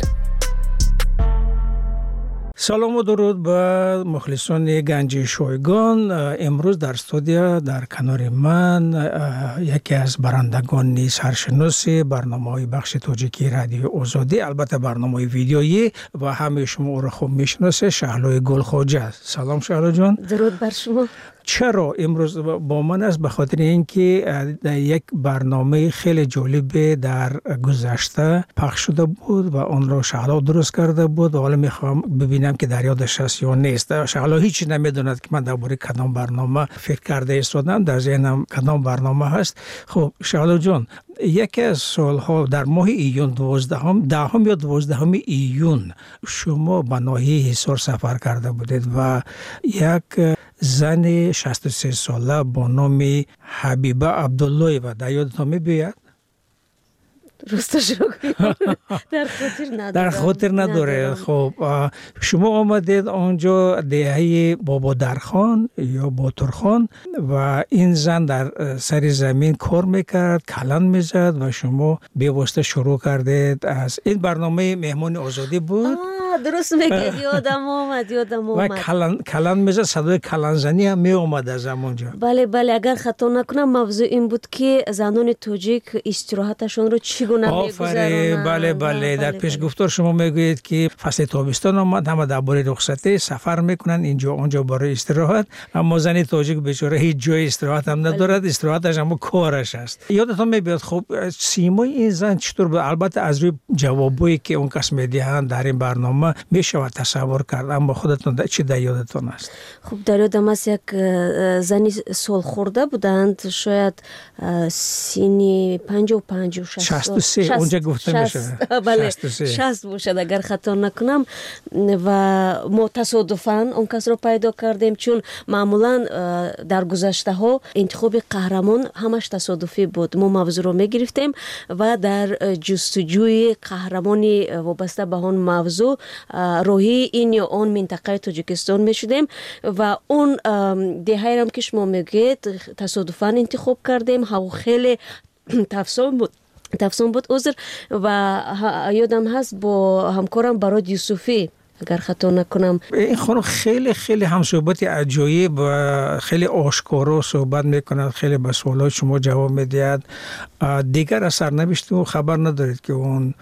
سلام و درود به مخلصان گنج شایگان. امروز در استودیو در کنار من یکی از برندگان سرشناس برنامه‌های بخش تاجیکی رادیو آزادی، البته برنامه ویدیویی و همه شما او را خوب میشناسه، شهلا گلخواجه. سلام شهلا جان.
درود بر شما.
چرا امروز با من است؟ به خاطر اینکه یک برنامه خیلی جالب در گذشته پخش شده بود و آن را شهلا درست کرده بود و حالا میخوام ببینم که در یادش هست یا نیست. شهلا هیچ نمیدوند که من درباره کدام برنامه فکر کرده ایستادم، در ذهنم کدام برنامه هست. خب شهلا جان، یکی از سالها در ماه ایون دوازدهم دهم یا دوازدهم ایون شما به ناحیه حصار سفر کرده بودید و یک زن شصت و سه ساله با نام حبیبه عبدالله و در یادتان می‌بیاد؟
راستش رو در خاطر نداره.
در خاطر نداره. خب شما آمدید آنجا دهه بابا درخان یا باترخان و این زن در سر زمین کار میکرد، کلان میزد و شما به واسطه شروع کردید. از این برنامه مهمان آزادی بود.
درست میگید، یادم آمد یادم آمد
و کلان کلان میزد، صدای کلان زنی هم می اومد از همونجا.
بله بله، اگر خطا نکنم موضوع این بود که زنان تاجیک استراحتشون رو چی چگونه
میگذرونند. بله بله در پیش گفتار شما میگویید که فصل تابستان آمد، همه درباره رخصتی سفر میکنن اینجا اونجا برای استراحت، اما زن تاجیک بیچاره هیچ جای استراحت هم ندارد، استراحتش هم کارش است. یادتون میاد خب سیمای این زن چطور بود؟ البته از روی جوابایی که اون کس میدهند در این برنامه میشه تصور کرد، اما خودتون چی در یادتون است؟
خب در یادم است یک زنی سال خورده بودند، شاید سینی پنجاه و پنج و
شصت و سه اونجا گفته میشه.
بله شصت باشد اگر خطا نکنم. و ما تصادفاً اون کس رو پیدا کردیم، چون معمولا در گذشته ها انتخاب قهرمان همش تصادفی بود. ما موضوع رو میگرفتیم و در جستجوی قهرمانی وابسته به اون موضوع روحی این یا اون منطقه تاجیکستان میشدیم و اون دهه هم که شما میگید تصادفاً انتخاب کردیم. هوا خیلی تفصیل بود تفصیل بود عذر. و یادم هست با همکارم براد یوسفی اگر خطا نکنم،
این خانم خیلی خیلی هم صحبت عجایب و خیلی آشکارا صحبت میکند، خیلی به سوالات شما جواب میدهد. دیگر از سرنوشت و خبر ندارید که اون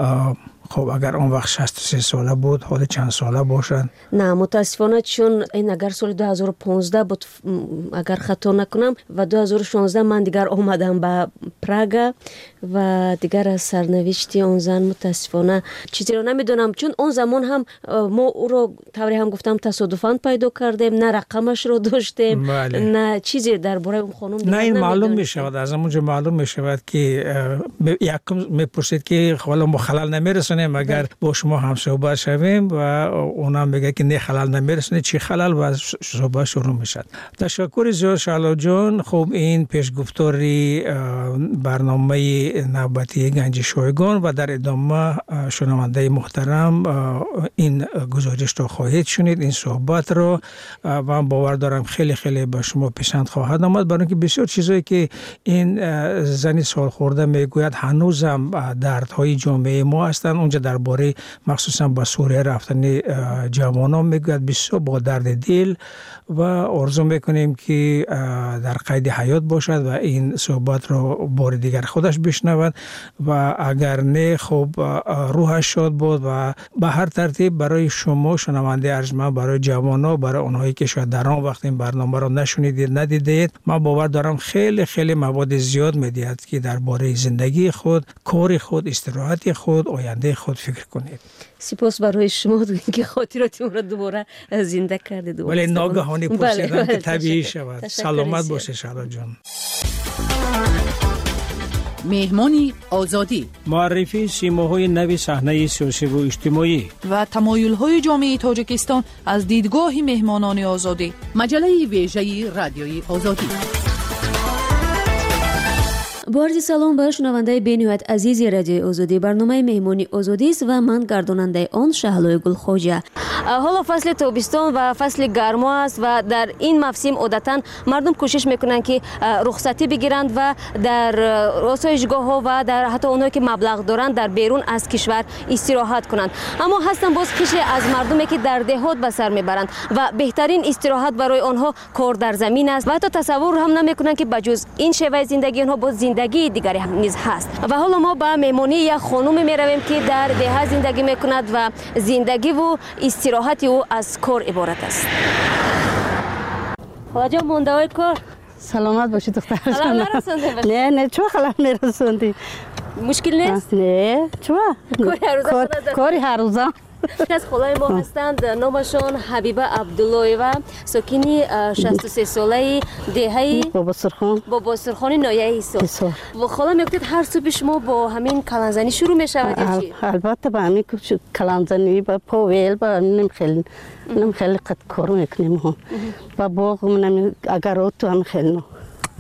خب اگر اون وقت شصت و سه ساله بود حالا چند ساله باشد؟
نه متاسفانه، چون این اگر سال دو هزار و پانزده بود اگر خطا نکنم و دو هزار و شانزده من دیگر آمدم به پراگ و دیگر از سرنوشتی اون زن متاسفانه چیزی رو نمیدونم، چون اون زمان هم ما او رو طوری هم گفتم تصادفاً پیدا کردیم، نه رقمش رو داشتیم بله. نه چیزی درباره اون خانم
نه این معلوم می شود، از اونجا معلوم می شود که یکم میپرسید که حالا ما خلل نمیرسونیم اگر با شما هم صحبت شویم و اونا میگه که نه خلل نمیرسونه، چی خلل و صحبت شروع میشد. تشکر زیاد شعلا جان. خب این پیشگفتاری برنامه نوبتی گنج شایگان و در ادامه شنونده محترم این گزارش رو خواهید شنید، این صحبت رو و من باور دارم خیلی خیلی به شما پسند خواهد آمد، برای اینکه بسیار چیزایی که این زنی سال خورده میگوید هنوزم دردهای جامعه ما هستند. اونجا درباره مخصوصا با سوریه رفتن جوانان میگوید بسیار با درد دل و آرزو میکنیم که در قید حیات باشد و این صحبت رو بار دیگر خودش بشنود و اگر نه خب روحش شاد بود و به هر ترتیب برای شما شنونده ارجمند، برای جوانان، برای اونهایی که شاید در آن وقت این برنامه رو نشنیدید ندیدید، من باور دارم خیلی خیلی مواد زیاد میدهد که درباره زندگی خود، کار خود، استراحت خود، آینده خود فکر کنید.
سپاس برای شما که خاطراتم را دوباره زنده کردید.
ولی ناگهانی پرسیدن که طبیعی شود. سلامت باشه شعلا جان.
مهمانی آزادی،
معرفی سیماهای نوی صحنه سیاسی و اجتماعی
و تمایل‌های جامعه تاجیکستان از دیدگاه مهمانان آزادی.
مجله ویژه رادیوی آزادی.
با عرض سلام به شنونده بین‌نهایت عزیز رادیوی آزادی، برنامه مهمانی آزادی است و من گرداننده آن شهلای گلخواجه. حالا فصل تابستان و فصل گرما است و در این موسم عادتاً مردم کوشش میکنند که رخصتی بگیرند و در آسایشگاه‌ها و در حتی اونایی که مبلغ دارند در بیرون از کشور استراحت کنند. اما هستن باز قشری از مردمی که در دهات به سر میبرند و بهترین استراحت برای آنها کار در زمین است و حتی تصور هم نمیکنند که بجز این شیوه زندگی آنها باز زندگی دیگری هم نیز هست. و حالا ما به مهمانی یک خانم میرویم که در ده زندگی میکند و زندگی و استراحت او از کار عبارت است. خواجه مونده های کار
سلامت باشی دختر جان.
خلال نرسونده باشی؟
نه نه چو خلال میرسوندی؟
مشکل نیست؟
نه چو کاری هر روزه.
یک از خالای ما هستند، نامشان حبیبه عبداللهیوه، ساکنی شصت و سه ساله دهه
بابا سرخان
بابا سرخان نایه ایسا. و خالا میگفتید هر صبح شما با همین کلانزنی شروع میشود یا چی؟
البته با همین کلانزنی با پاویل با نم خیلی نم خیلی قد کارو میکنیم هم با باغ منم اگر تو هم خیلی نو.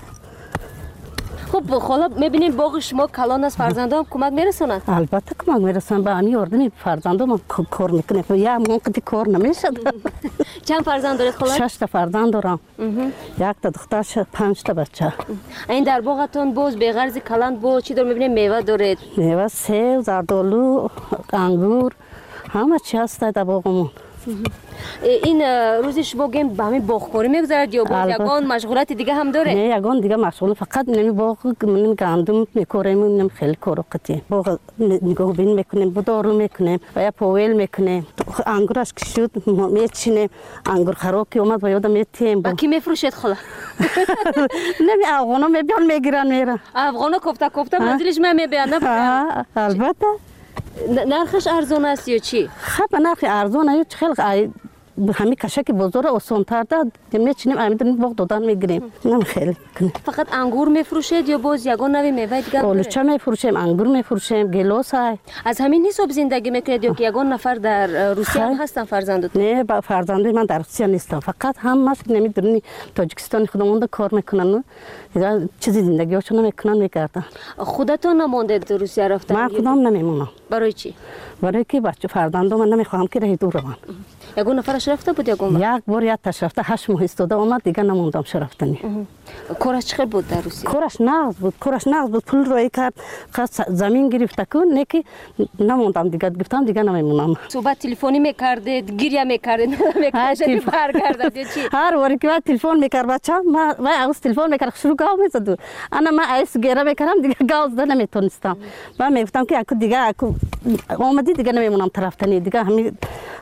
خب خالا میبینیم باغ شما کلان از فرزندان کمک میرسونند؟
البته کمک میرسن با همین اردنی فرزندان کار میکنه یا من قدی کار نمیشد.
چند فرزند دارید خالا؟
شش تا فرزند دارم. یک تا دختر، پنج تا بچه.
این در باغتون باز به غرض کلان با چی دار میبینیم؟ میوه دارید؟
میوه سیب، زردآلو، انگور، همه چی هست در باغمون.
این روزی شما گیم با همین باغکاری میگذرد یا باز یگان مشغولات دیگه هم داره؟
نه یگان دیگه مشغول فقط نمی باغ من گندم میکاریم نمی خیلی کارو قطعی باغ نگاه بین میکنیم بدارو میکنیم و یا پویل میکنیم انگورش که شد میچینیم انگور خراب که اومد و یادم میتیم
با کی میفروشید خلا؟
نمی افغانا میبیان میگیرن میرن
افغانا کوفته کوفته منزلش من میبیان
البته
نرخش ارزان است یا چی؟
خب نرخ ارزان است خیلی همین کشک بزرگ آسان تر داد میچینیم امیدن باغ دادن میگیریم نم خیلی
فقط انگور میفروشید یا باز یگان نوی میوه دیگه
آلوچه میفروشیم انگور میفروشیم گیلاس های
از همین حساب زندگی میکنید یا که یگان نفر در روسیه هم هستن فرزندتون؟
نه با فرزندی من در روسیه نیستم فقط همش نمیدونی تاجیکستان خودمون کار میکنن چیزی زندگی هاشون نمیکنن میگردن
خودتون نموندید روسیه رفتن؟
من خودم نمیمونم
برای چی؟
برای که بچه فرزندم من نمیخوام که راه دور روم
یگان نفرش رفته بود یگان
یک بار یک تاش رفته هشت ماه استاده اومد دیگه نموندم شرفتنی
کارش چقدر بود در روسیه؟
کارش نقد بود کارش نقد بود پول روی کرد زمین گرفته کن نکی نموندم دیگه گفتم دیگه نمیمونم
صحبت تلفنی میکردید گریه میکردید نمیکردید برگردید چی؟
هر وقتی که تلفن میکرد بچه ما ما از تلفن میکرد شروع گاو میزد انا ما ایس گیره میکردم دیگه گاو زدن نمیتونستم من میگفتم که اكو دیگه اكو اومدی دیگه نمیمونم طرفتنی دیگه همین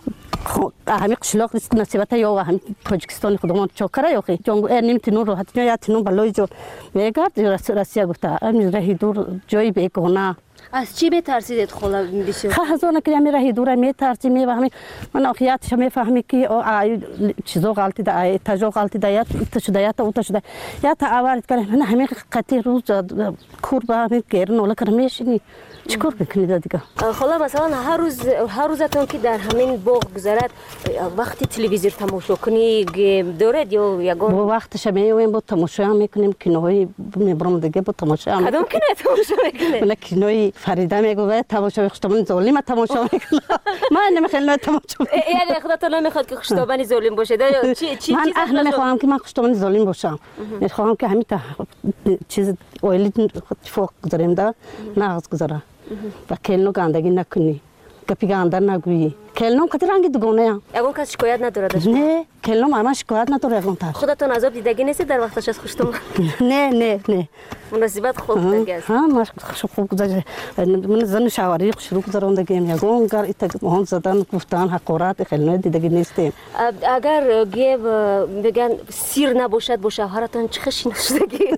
همین قشلاق است نصیبت یا همین تاجیکستان خودمون چوکره یا خی چون نمیتونم راحت یا تنو بالای جو میگرد راسیا گفته امروز راهی دور جایی بیگانه
از چی بترسیدید خلا بسیار؟
خزانه که می راهی دور میترسی میفهمی من آخیاتش میفهمی که چیزا غلطی ده تجا غلطی ده یا تشدیات او تشدیات یا تعارض کنه من همین قطعی روز کور با همین گرن ولی کرمیشنی چیکار بکنید دیگه
خلا مثلا هر روز هر روزتون که در همین باغ گذرد وقتی تلویزیون تماشا کنی دارید یا یگان
با وقتش میویم با تماشا میکنیم کینوهای میبرم دیگه با تماشا
کدوم کینو تماشا میکنه
من کینوی فریده میگه تماشا خشتابانی ظالم تماشا میکنه من نمیخوام تماشا
یعنی خودتون نمیخواد که خشتابانی ظالم باشه چی چی
من اهل نمیخوام که من خشتابانی ظالم باشم میخوام که همین چیز اولی فوق گذاریم ده ناز گذاره و کلنو گندگی نکنی گپی گندر نگویی کلنو کتی رنگی دوگانه ام
یگان کس شکایت نداره داشت
نه کلنو من شکایت نداره یگان تا
خودتون عذاب دیدگی نیست در وقتش از خوشتون
نه نه نه
مناسبت خوب دیگه است
ها من خوب گذشت من زن شاوری شروع کردم دیگه یگان گر ایت مهان زدن گفتن حقارت کلنو دیدگی نیستیم
اگر گیو بگن سیر نباشد با شوهرتون چه خشی نشدگی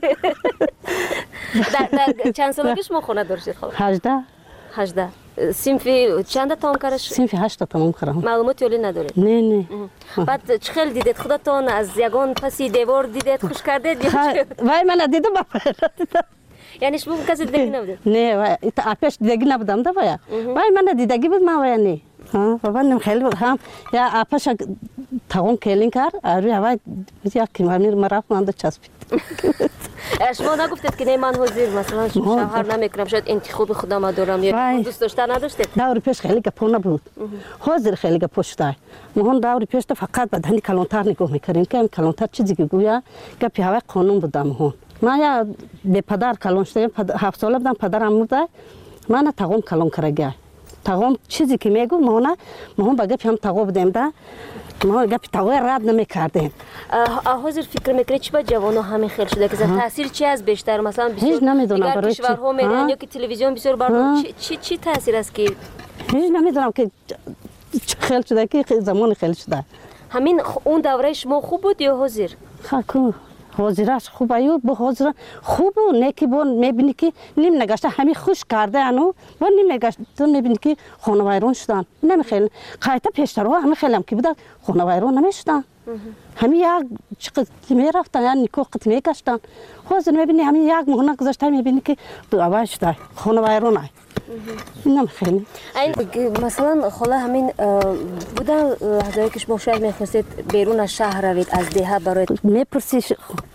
در چند سالگی شما خونه داشتید خب
هجده
هجده سیمفی چند تام کارش
سیمفی هشت تمام کردم
معلوماتی ولی ندارید
نه نه
بعد چه خیلی دیدید خودتون از یگان پسی دیوار دیدید خوش کردید
وای من دیدم
یعنی شما کسی دیدگی نبودید
نه وای آپش دیدگی نبودم ده وای وای من دیدگی بود ما وای نه ها بابا نم خیلی هم یا آپش تاون کلین کرد آره وای یا کی مامیر مرا من چسبید
شما نگفتید که نه من حاضر مثلا شوهر نمیکنم شاید انتخاب خودم دارم یا دوست داشتن نداشتید
دور پیش خیلی گپو نبود حاضر خیلی گپو شده مهون دور پیش فقط بدنی کلانتر نگاه میکردیم که کلانتر چیزی که گویا گپی هوا قانون بودم مهون ما یا به پدر کلان شده هفت ساله بودم پدرم مرده من تاقم کلان کرده تاقم چیزی که میگو مهونه مهون با گپی هم تاقو بودیم ده ما گپی تاقوی رد نمیکردیم
حاضر فکر میکنید چی با جوانا همین خیلی شده که تاثیر چی از بیشتر مثلا
بسیار هیچ نمیدونم برای چی
کشورها میرن یا که تلویزیون بسیار بردم چی چی تاثیر است که
هیچ نمیدونم که خیلی شده که زمان خیلی شده
همین اون دوره شما خوب بود یا حاضر
خاکو حاضرش خوب ایو با حاضر خوب و نکی بون میبینی که نیم نگشته همین خوش کرده انو و نیم نگشته تو میبینی که خانه ویران شدن نمیخیل خیلی پیشترها همین خیلی هم که بوده خانه ویران نمیشدن همین یک چقدر میرفتن یا نیکو قط میگشتن حاضر میبینی همین یک مهنه گذاشته میبینی که دعوه شده خانه ویران های اینم خیلی
مثلا خلا همین بودن لحظه‌ای که شما شاید میخواستید بیرون از شهر روید از دیه برای
میپرسی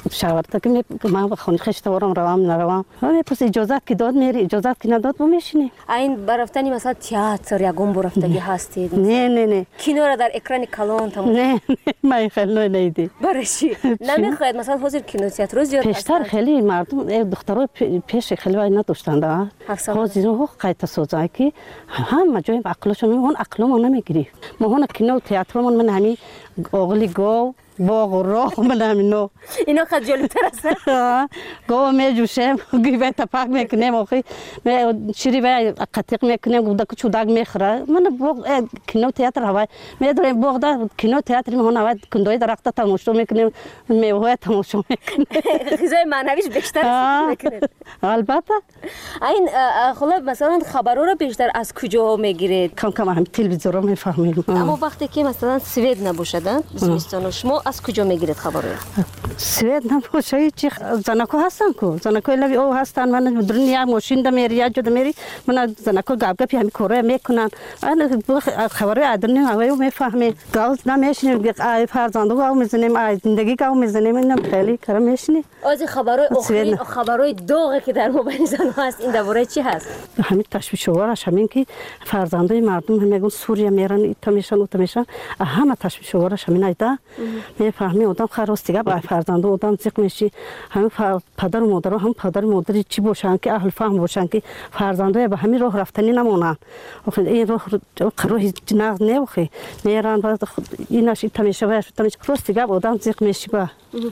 شاورتا که من خونه خشتوارم روام نروام میپرس اجازت که داد میری اجازت که نداد ما میشینیم.
این برفتنی مثلا تئاتر یگون برفتگی هستید؟
نه نه نه.
کینو را در اکران کلان تماشا؟
نه من خیلی نیدی.
برای چی؟ نمیخواید مثلا حضور کینو تئاتر زیاد
پیشتر خیلی مردم دخترها پیش خیلی وای نداشتند. حاضر رو قایت سوزای که همه جای عقلشون میون عقلمون نمیگیری. ما هون کینو تئاترمون من همین اوغلی گو باغ و راه من همینو
اینا خیلی جالب‌تر است.
گو میجوشم گیبه تپاک میکنیم آخی می شیری و قطیق میکنیم گودا که چوداگ میخوره من باغ کینو تئاتر هوای میداریم باغ دا کینو تئاتر میهون هوای کندوی درخت تماشا میکنیم میوه تماشا میکنیم
غذای معنویش بیشتر میکنیم.
البته
این خلا مثلا خبرها رو بیشتر از کجا میگیرید؟
کم کم هم تلویزیون رو میفهمیم.
اما وقتی که مثلا سوئد نباشد زمستان شما از کجا میگیرید خبر رو؟
سوئد نباشه چی زنکو هستن کو زنکو لوی او هستن من دنیا ماشین د میری یا جد میری من زنکو گاب گپی همین کاره میکنن من خبر ادنی هوای میفهمه گاز نمیشنیم فرزندو گاو میزنیم زندگی گاو میزنیم اینم خیلی کار میشنی
از خبرای آخرین خبرای داغی که در موبایل زن هست این درباره چی هست؟
همین تشویش وارش همین که فرزندای مردم میگن سوریه میرن ایتا میشن اوتا میشن همه تشویش وارش همین ایدا میفهمی آدم خراستی با فرزندو آدم زیق میشی هم پدر و مادر هم پدر و مادری چی باشن که اهل فهم باشن که فرزندای به همین راه رفتنی نمونن آخه این راه قروه جناز نه آخه میرن بعد ایناش ایتا میشه و تمیش خراستی با آدم زیق میشی با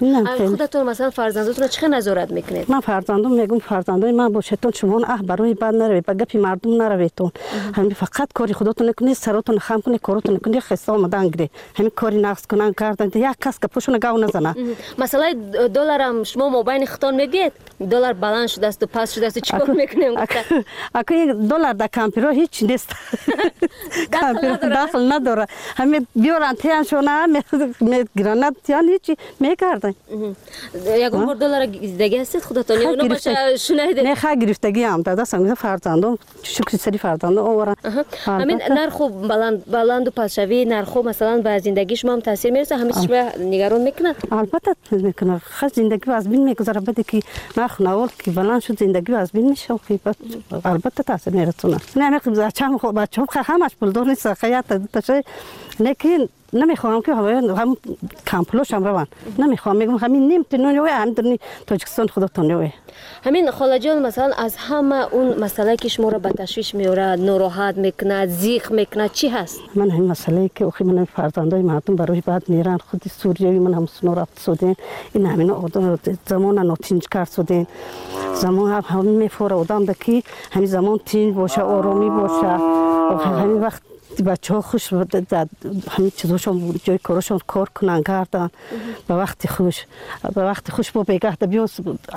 خودتون مثلا فرزندتون چه نظارت میکنید؟
من فرزندم میگم فرزندای من باشتون شما اه برای بد نروید با گپی مردم نرویدتون همین فقط کاری خودتون نکنید سرتون خم کنید کارتون نکنید خسته آمدن گیری همین کاری نقص کنن کردن یک کس که پوشون گاو نزنه
مثلا دلار هم شما موبایل خطان میگید دلار بلند شده است و پس شده است چیکار میکنیم
اگه دلار در کامپیوتر هیچ نیست کامپیوتر داخل نداره همین بیارن تیانشونه میگیرن تیان هیچی میکردن
یکم بار دلار دیگه هستید خودتون یا اونو باشه شنیدید
نه خا گرفتگی هم داده سنگ فرزندم شکر سری فرزندم اورا
همین نرخو بلند بلند و پاسشوی نرخو مثلا به زندگی شما هم تاثیر میرسه همین شما نگران میکنه
البته میکنه خاص زندگی از بین میگذره بده که نرخ نوال که بلند شد زندگی از بین میشه البته تاثیر میرسونه نه میگم بچه‌م خب بچه‌م همش پول دور نیست خیاط تشه لیکن نمیخوام که هم کامپلوش هم روان نمیخوام میگم همین نیم تنونی هم درنی تاجیکستان خودتون
همین خاله جان مثلا از همه اون مسئله که شما را به تشویش میاره ناراحت میکنه زیق میکنه چی هست؟
من همین مسئله که اخی من فرزندای مردم برای بعد میرن خود سوریوی من هم سنو رفت سودین این همین آدم زمان ناتینج کرد سودین زمان هم همین میفوره آدم دکی همین زمان تینج باشه آرامی باشه همین وقت بچه ها خوش همین چیزاشون جای کارشون کار کنن کردن به وقت خوش به وقت خوش با بگه بیاس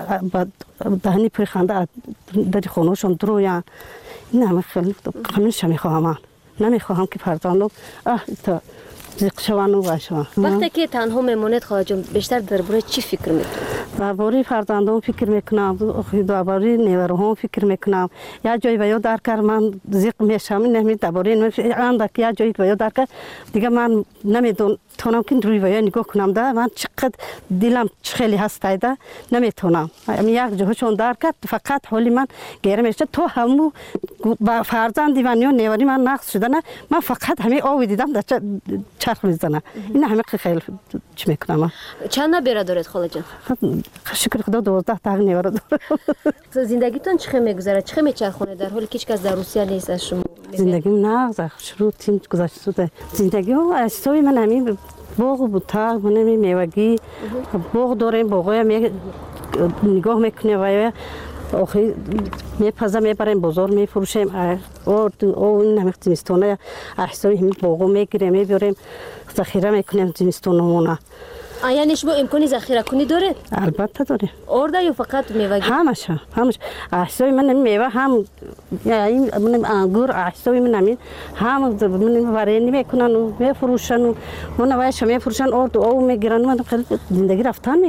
دهنی پری خنده در خونهشون درویان این همه خیلی همینش میخواهم من نمیخواهم که فرزندم اه تا زیق شوان و باشم
وقتی که تنها میمونید خواهد جان بیشتر درباره چی فکر میکنید؟
درباره فرزندم فکر میکنم درباره نیروهم فکر میکنم یا جایی بیاد در کار من زیق میشم نمی درباره اندک یا جایی بیاد در کار دیگه من نمیدونم تونم که روی ویا نگاه کنم ده من چقدر دلم خیلی هسته ده نمیتونم یک جهشون در کرد فقط حالی من گیره میشه تو همو با فرزندی من یا نیوری من نقص شده نه من فقط همین آوی دیدم در چرخ میزنه این همه خیلی چی میکنم
چند نبیره دارید خاله جان؟
شکر خدا دوازده تا نیوره داره
زندگیتون چه میگذره چه میچرخونه در حالی که هیچ کس در روسیه نیست از شما
زندگیم نه شروع تیم گذشته شده زندگی و سوی من همین باغ بود تا من میوگی باغ داریم باغای می نگاه میکنه و آخه میپزه میبریم بازار میفروشیم اور او این همه زمستونه احسای همین باغو میگیریم میبریم ذخیره میکنیم زمستونمونه
یعنی شما امکانی ذخیره کنی داره؟
البته داره.
آرده یا فقط میوه؟
همش همش. احسای من میوه هم یعنی من انگور احسای من همین هم من وارینی میکنن و میفروشن و من وایش میفروشن آرد او میگیرن من خیلی زندگی رفتن میگیره.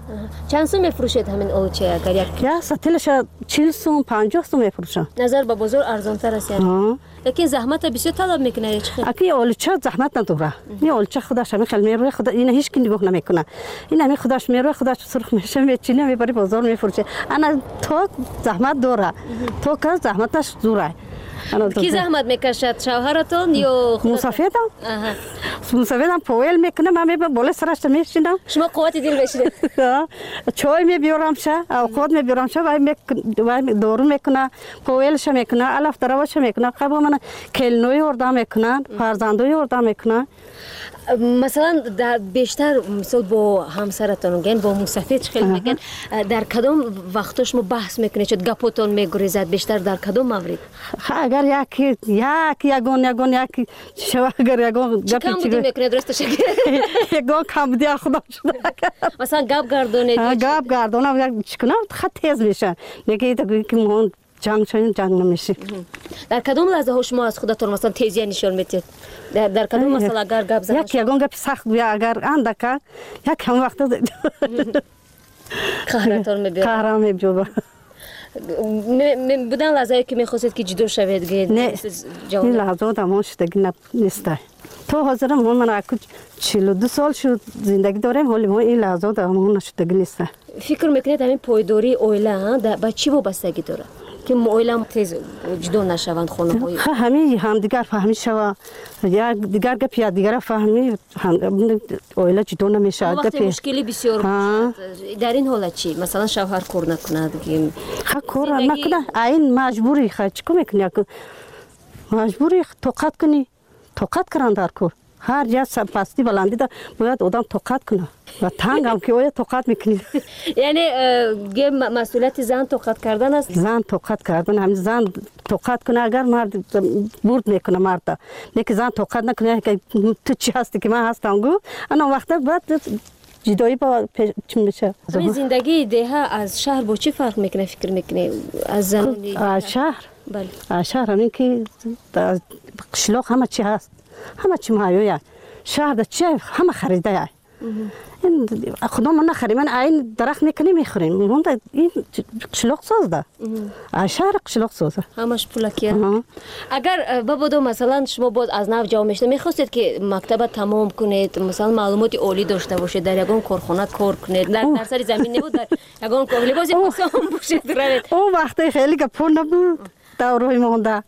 چند سو میفروشید همین اولچه اگر یک
یا ستلش چهل سوم پنجاه سوم میفروشم
نظر به بازار ارزان تر است یعنی لیکن زحمت بسیار طلب میکنه چه
اکی اولچه زحمت نداره این اولچه خودش همین خیلی میروه خدا این هیچ کی نگاه نمیکنه این همین خودش میروه خودش سرخ میشه میچینه میبری بازار میفروشه انا تو زحمت داره تو که زحمتش دوره
کی زحمت میکشد شوهرتون یا
مسافرتم مسافرتم پویل میکنه من میبرم بالا سرش میشینم
شما قوت دل بشید
چای میبیارم شه اوقات میبیارم شه و دورو میکنه پویلش میکنه الف دروش میکنه قبل من کلنوی وردا میکنن فرزندوی وردا میکنن
مثلا در بیشتر مثلا با همسرتون گن با مسافر خیلی میگن در کدام وقتش ما بحث میکنید چه گپتون میگریزد بیشتر در کدام مورد
اگر یکی یکی یگون یگون یکی شو اگر یگون
گپی چی میکنید درست شد
یگون کم دیا خدا شد
مثلا گپ گردونه
گپ گردونه چیکار خط تیز میشن نگه تو که مون جنگ چون جنگ نمیشه
در کدام لحظه ها شما از خودتون مثلا تیزی نشون میدید در در کدام مثلا اگر گپ زدن
یک یگون گپ سخت بیا اگر اندکا یک هم وقت
قهرتون میبینید
قهرم میبینید
بودن لحظه که میخواستید که جدا شوید گید
نه این لحظه دامون شدگی نیست تو حاضر من من اکو چهل و دو سال شد زندگی دارم ولی ما این لحظه دامون شدگی نیست
فکر میکنید همین پایداری اویله با چی وابستگی داره که اویله تیز جدا نشوند خونه های
همین هم دیگر فهمی شوا یا دیگر گپ یا دیگر فهمی اویله جدا نمیشه
وقتی مشکلی بسیار در این حالت چی مثلا شوهر کار نکند گیم
ها کار نکنه این مجبوری خواهد چیکار میکنی مجبوری طاقت کنی طاقت کردن در کار هر جا پستی بلندی دا باید آدم طاقت کنه و تنگ هم که باید طاقت میکنی
یعنی مسئولیت زن طاقت کردن است
زن طاقت کردن همین زن طاقت کنه اگر مرد برد میکنه مرد نه که زن طاقت نکنه که تو چی هستی که من هستم گو انا وقت بعد جدایی با چی میشه
این زندگی ده از شهر با چی فرق میکنه فکر میکنه از زنانی
از شهر
بله
از شهر همین که قشلاق همه چی هست همه چی مایویه شهر ده چی همه خریده این خدا من نخریم من این درخت میکنی میخوریم اون این قشلاق ساز ده شهر قشلاق سازه
همش پولکیه اگر بابا مثلا شما باز از نو جا میشته میخواستید که مکتب تمام کنید مثلا معلومات عالی داشته باشید در یگان کارخانه کار کنید در در سر زمین نبود در یگان کار لباس پوشان باشید روید
اون وقتی خیلی گپو نبود دوروی مونده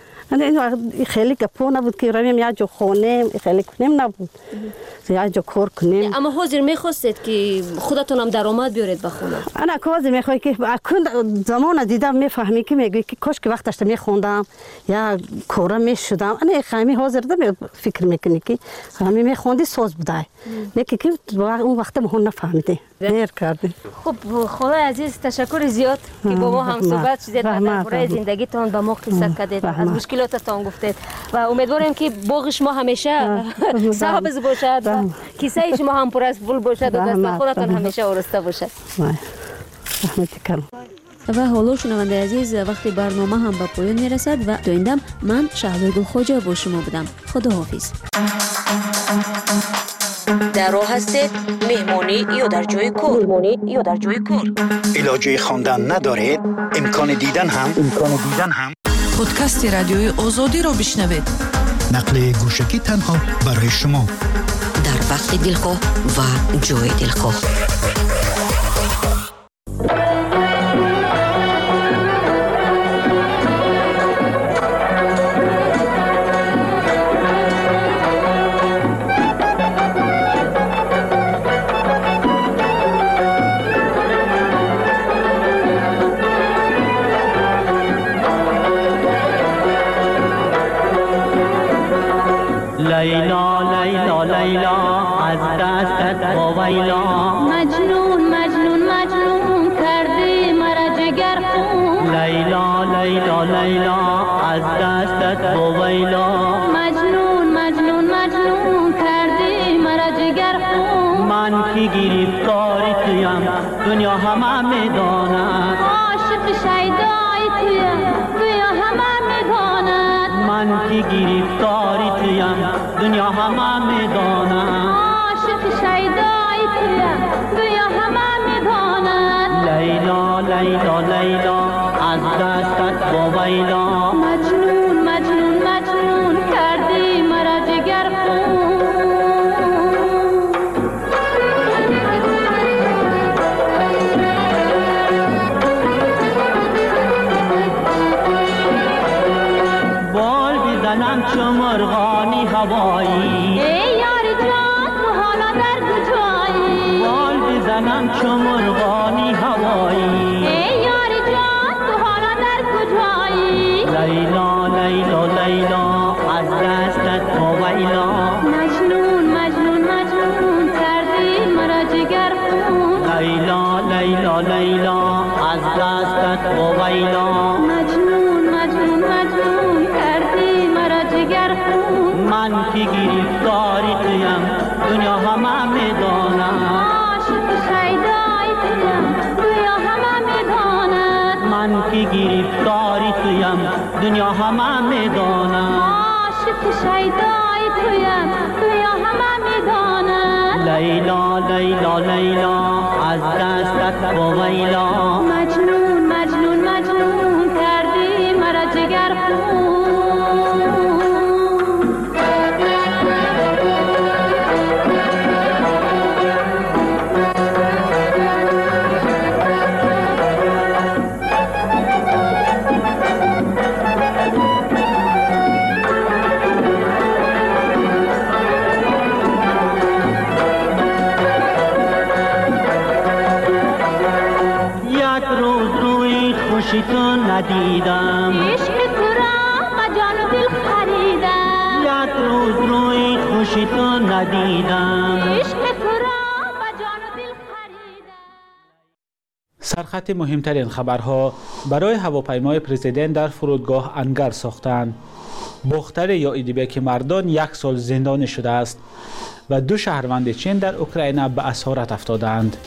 این خیلی گپو نبود که رویم یا جو خونه خیلی کنیم نبود یا جو کار کنیم
اما حاضر میخواستید که خودتون هم درآمد بیارید به خونه
انا حاضر میخوای که اکن زمان دیدم میفهمی که میگی که کاش که وقتش میخوندم یا کارا میشدم انا خیلی حاضر دم فکر میکنی که همین میخوندی ساز بوده نه که اون وقت ما نفهمیدی دیر کردی
خب خدای عزیز تشکر زیاد که با ما هم صحبت شدید درباره زندگیتون با ما قصه کردید از مشکلاتتون گفتید و امیدوارم که باغ شما همیشه سبز باشد و کیسه شما هم پر از پول باشد و دست خودتون همیشه آراسته باشد و حالا شنونده عزیز وقتی برنامه هم به پایان میرسد و تا این دم من شهلا گلخواجه با شما بودم خداحافظ در راه هستید مهمانی یا در جای کار مهمانی یا در جای کار
علاجه خواندن ندارید امکان دیدن هم امکان دیدن هم
پادکست رادیوی آزادی را بشنوید
نقل گوشکی تنها برای شما
در وقت دلخواه و جای دلخواه
لیلا لیلا لیلا از دستت ویلا
مجنون مجنون مجنون کردی مرا جگر خون
لیلا لیلا لیلا از دستت ویلا
مجنون مجنون مجنون کردی مرا جگر خون
من که گرفتار تویم دنیا همه میداند
عاشق شیدای تویم دنیا همه میداند
من که گرفتار تویم دنیا همه میداند
عاشق شیدای تویم دنیا همه میداند
لیلا لیلا از دستت با ویلا
مجنون مجنون مجنون کردی مرا جگر خون
بال بزنم چو مرغانی هوایی
ای یار جان تو حالا در کجایی
بال بزنم چو مرغانی هوایی
ای یار جان تو حالا در کجایی
لیلا لیلا لیلا از دستت با ویلا
مجنون مجنون مجنون کردی مرا جگر خون
لیلا لیلا لیلا از دستت با ویلا
مجنون مجنون مجنون کردی مرا جگر خون
من که گرفتاری تویم دنیا همه میداند
عاشق شیدای تویم دنیا همه میداند
من که گرفتاری تویم دنیا همه میداند
عاشق شیدای تویم دنیا همه میداند
لیلا لیلا لیلا از دستت با ویلا
مجنون مجنون مجنون کردی مرا جگر خون
خوشی تو ندیدم
عشق تو را با جان و دل خریدم
یک روز روی خوشی تو ندیدم
عشق تو را با جان و دل خریدم.
سرخط مهمترین خبرها برای هواپیمای پرزیدنت در فرودگاه انگر ساختند. بختر یا ایدیبک مردان یک سال زندانی شده است و دو شهروند چین در اوکراین به اسارت افتادند.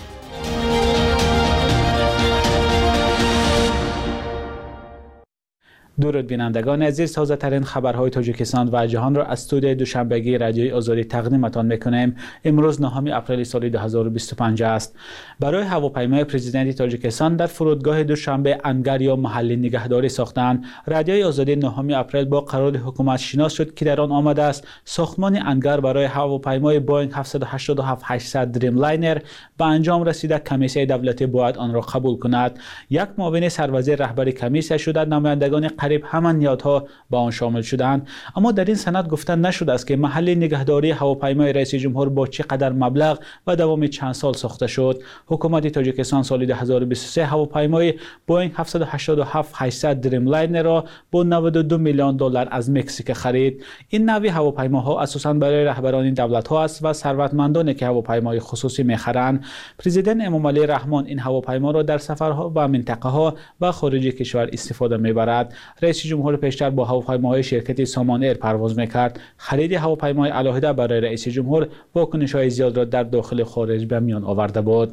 درود بینندگان عزیز، تازه ترین خبرهای تاجیکستان و جهان را از استودیوی دوشنبگی رادیوی آزادی تقدیمتان میکنیم. امروز نهم اپریل سال دو هزار و بیست و پنج است. برای هواپیمای پرزیدنت تاجیکستان در فرودگاه دوشنبه انگر یا محلی نگهداری ساختند. رادیوی آزادی نهم اپریل با قرار حکومت شناس شد که در آن آمده است ساختمان انگر برای هواپیمای بوینگ هفتصد و هشتاد و هفت هشتصد دریم لاینر به انجام رسیده. کمیسیون دولتی باید آن را قبول کند. یک معاون سروزیر رهبری کمیسیون شده، نمایندگان قریب همان نیازها با آن شامل شدند، اما در این سند گفته نشده است که محل نگهداری هواپیمای رئیس جمهور با چقدر مبلغ و دوام چند سال ساخته شد. حکومت تاجیکستان سال دو هزار و بیست و سه هواپیمای بوینگ هفتصد و هشتاد و هفت هشتصد دریم لاینر را با نود و دو میلیون دلار از مکزیک خرید. این نوع هواپیماها اساساً برای رهبران دولت‌ها است و ثروتمندانی که هواپیمای خصوصی می‌خرند. پرزیدنت امامعلی رحمان این هواپیما را در سفرها و منطقه‌ها و خارج کشور استفاده می‌برد. رئیس جمهور پیشتر با هواپیماهای شرکت سامان ایر پرواز میکرد. خرید هواپیمای علاهده برای رئیس جمهور واکنش‌های زیاد را در داخل و خارج به میان آورده بود.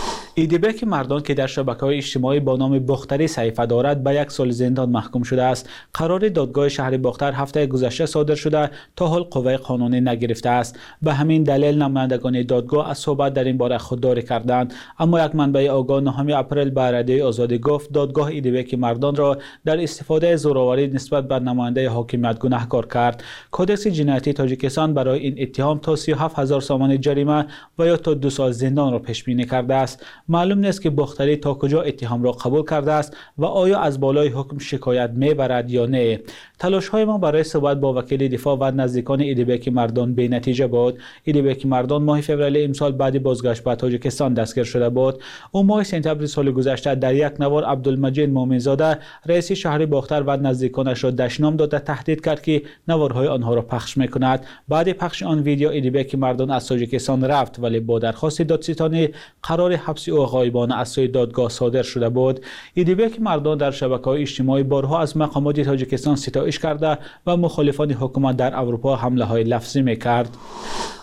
ایدیبک مردان که در شبکه‌های اجتماعی با نام بختری صحیفه دارد به یک سال زندان محکوم شده است. قرار دادگاه شهر بختر هفته گذشته صادر شده، تا حال قوه قانونی نگرفته است. به همین دلیل نمایندگان دادگاه از صحبت در این باره خودداری کردند، اما یک منبع آگاه نهم اپریل به رادیوی آزادی گفت دادگاه ایدیبک مردان را در استفاده زوراوری نسبت به نماینده حاکمیت گناهکار کرد. کدکس جنایتی تاجیکستان برای این اتهام تا سی و هفت هزار سومان جریمه و یا تا دو سال زندان را پیش بینی کرده است. معلوم نیست که بختری تا کجا اتهام را قبول کرده است و آیا از بالای حکم شکایت میبرد یا نه. تلاش های ما برای صحبت با وکیل دفاع و نزدیکان ایدیبک مردان بی نتیجه بود. ایدیبک مردان ماه فوریه امسال بعد بازگشت به تاجیکستان دستگیر شده بود. او ماه سپتامبر سال گذشته در یک نوار عبدالمجید مومنزاده رئیس شهر بختر و نزدیکانش را دشنام داد و تهدید کرد که نوارهای آنها را پخش میکند. بعد پخش آن ویدیو ایدیبک مردان از تاجیکستان رفت، ولی با درخواست دادستانی قرار حبس او غایبانه از سوی دادگاه صادر شده بود. ایدیبک مردان در شبکه‌های اجتماعی بارها از مقامات تاجیکستان ستایش کرده و مخالفان حکومت در اروپا حمله های لفظی میکرد.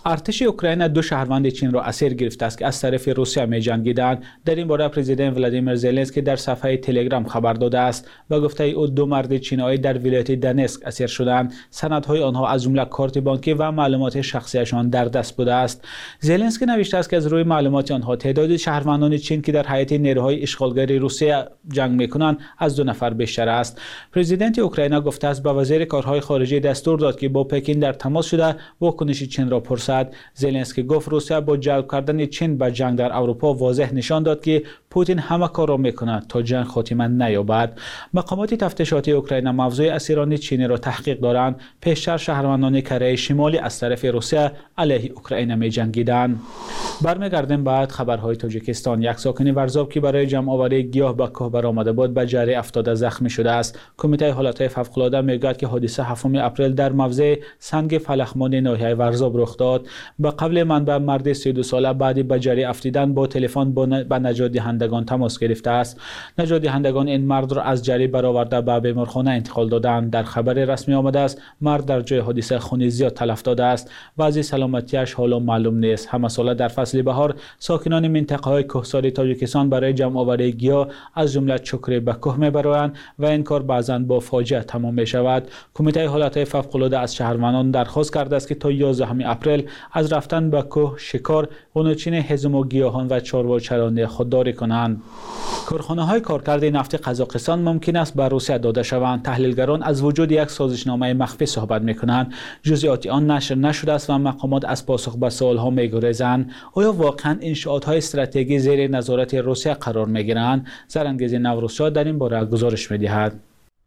ارتش اوکراین دو شهروند چین را اسیر گرفته است که از طرف روسیه می‌جنگیدند. در این باره پرزیدنت ولادیمیر زلنسکی در صفحه تلگرام خبر داده است و گفته او دو مرد چینایی در ولایت دنسک اسیر شدند. سندهای آنها از جمله کارت بانکی و معلومات شخصیشان در دست بوده است. زلنسکی نوشته است که از روی معلومات آنها تعداد شهروندان چین که در حیات نیروهای اشغالگر روسیه جنگ می‌کنند از دو نفر بیشتر است. پرزیدنت اوکراین گفته است به وزیر کارهای خارجه دستور داد که با پکین در تماس شده واکنش چین را پرسد. زلنسکی گفت روسیه با جلب کردن چین به جنگ در اروپا واضح نشان داد که پوتین همه کار را میکند تا جنگ خاتمه نیابد. مقامات تفتیشاتی اوکراین موضوع اسیران چینی را تحقیق دارند. پیشتر شهروندان کره شمالی از طرف روسیه علیه اوکراین می‌جنگیدند. برمیگردیم بعد خبرهای تاجیکستان. یک ساکن ورزاب که برای جمع آوری گیاه به کوه برآمده بود به جری افتاده زخمی شده است. کمیته حالات فوق‌العاده میگوید که حادثه هفتم اپریل در موضع سنگ فلخمان ناحیه ورزاب رخ داد. به قبل منبع مرد سی و دو ساله بعد به جری افتیدن با تلفن به نجات دهندگان تماس گرفته است. نجات دهندگان این مرد را از جری برآورده به بیمارخانه انتقال دادند. در خبر رسمی آمده است مرد در جای حادثه خون زیاد تلف داده است. وضع سلامتیش حالا معلوم نیست. همه ساله در فصل بهار ساکنان منطقه‌های کوهساری تاجیکستان برای جمع آوری گیاه از جمله چکره به کوه میبرند و این کار بعضاً با فاجعه تمام می شود. کمیته حالات فوق‌العاده از شهروندان درخواست کرده است که تا یازدهم اپریل از رفتن به کوه، شکار، قنوچین هضم و گیاهان و چارواچرانی خودداری کنند. کارخانه‌های کارکرد نفت قزاقستان ممکن است به روسیه داده شوند. تحلیلگران از وجود یک سازشنامه مخفی صحبت می‌کنند. جزئیات آن نشر نشده است و مقامات از پاسخ به سوال‌ها می‌گریزند. آیا واقعاً انشاءات‌های استراتژیکی زیر نظارت روسیه قرار می‌گیرند؟ زرانگیز نوروزشاه در این باره گزارش می‌دهد.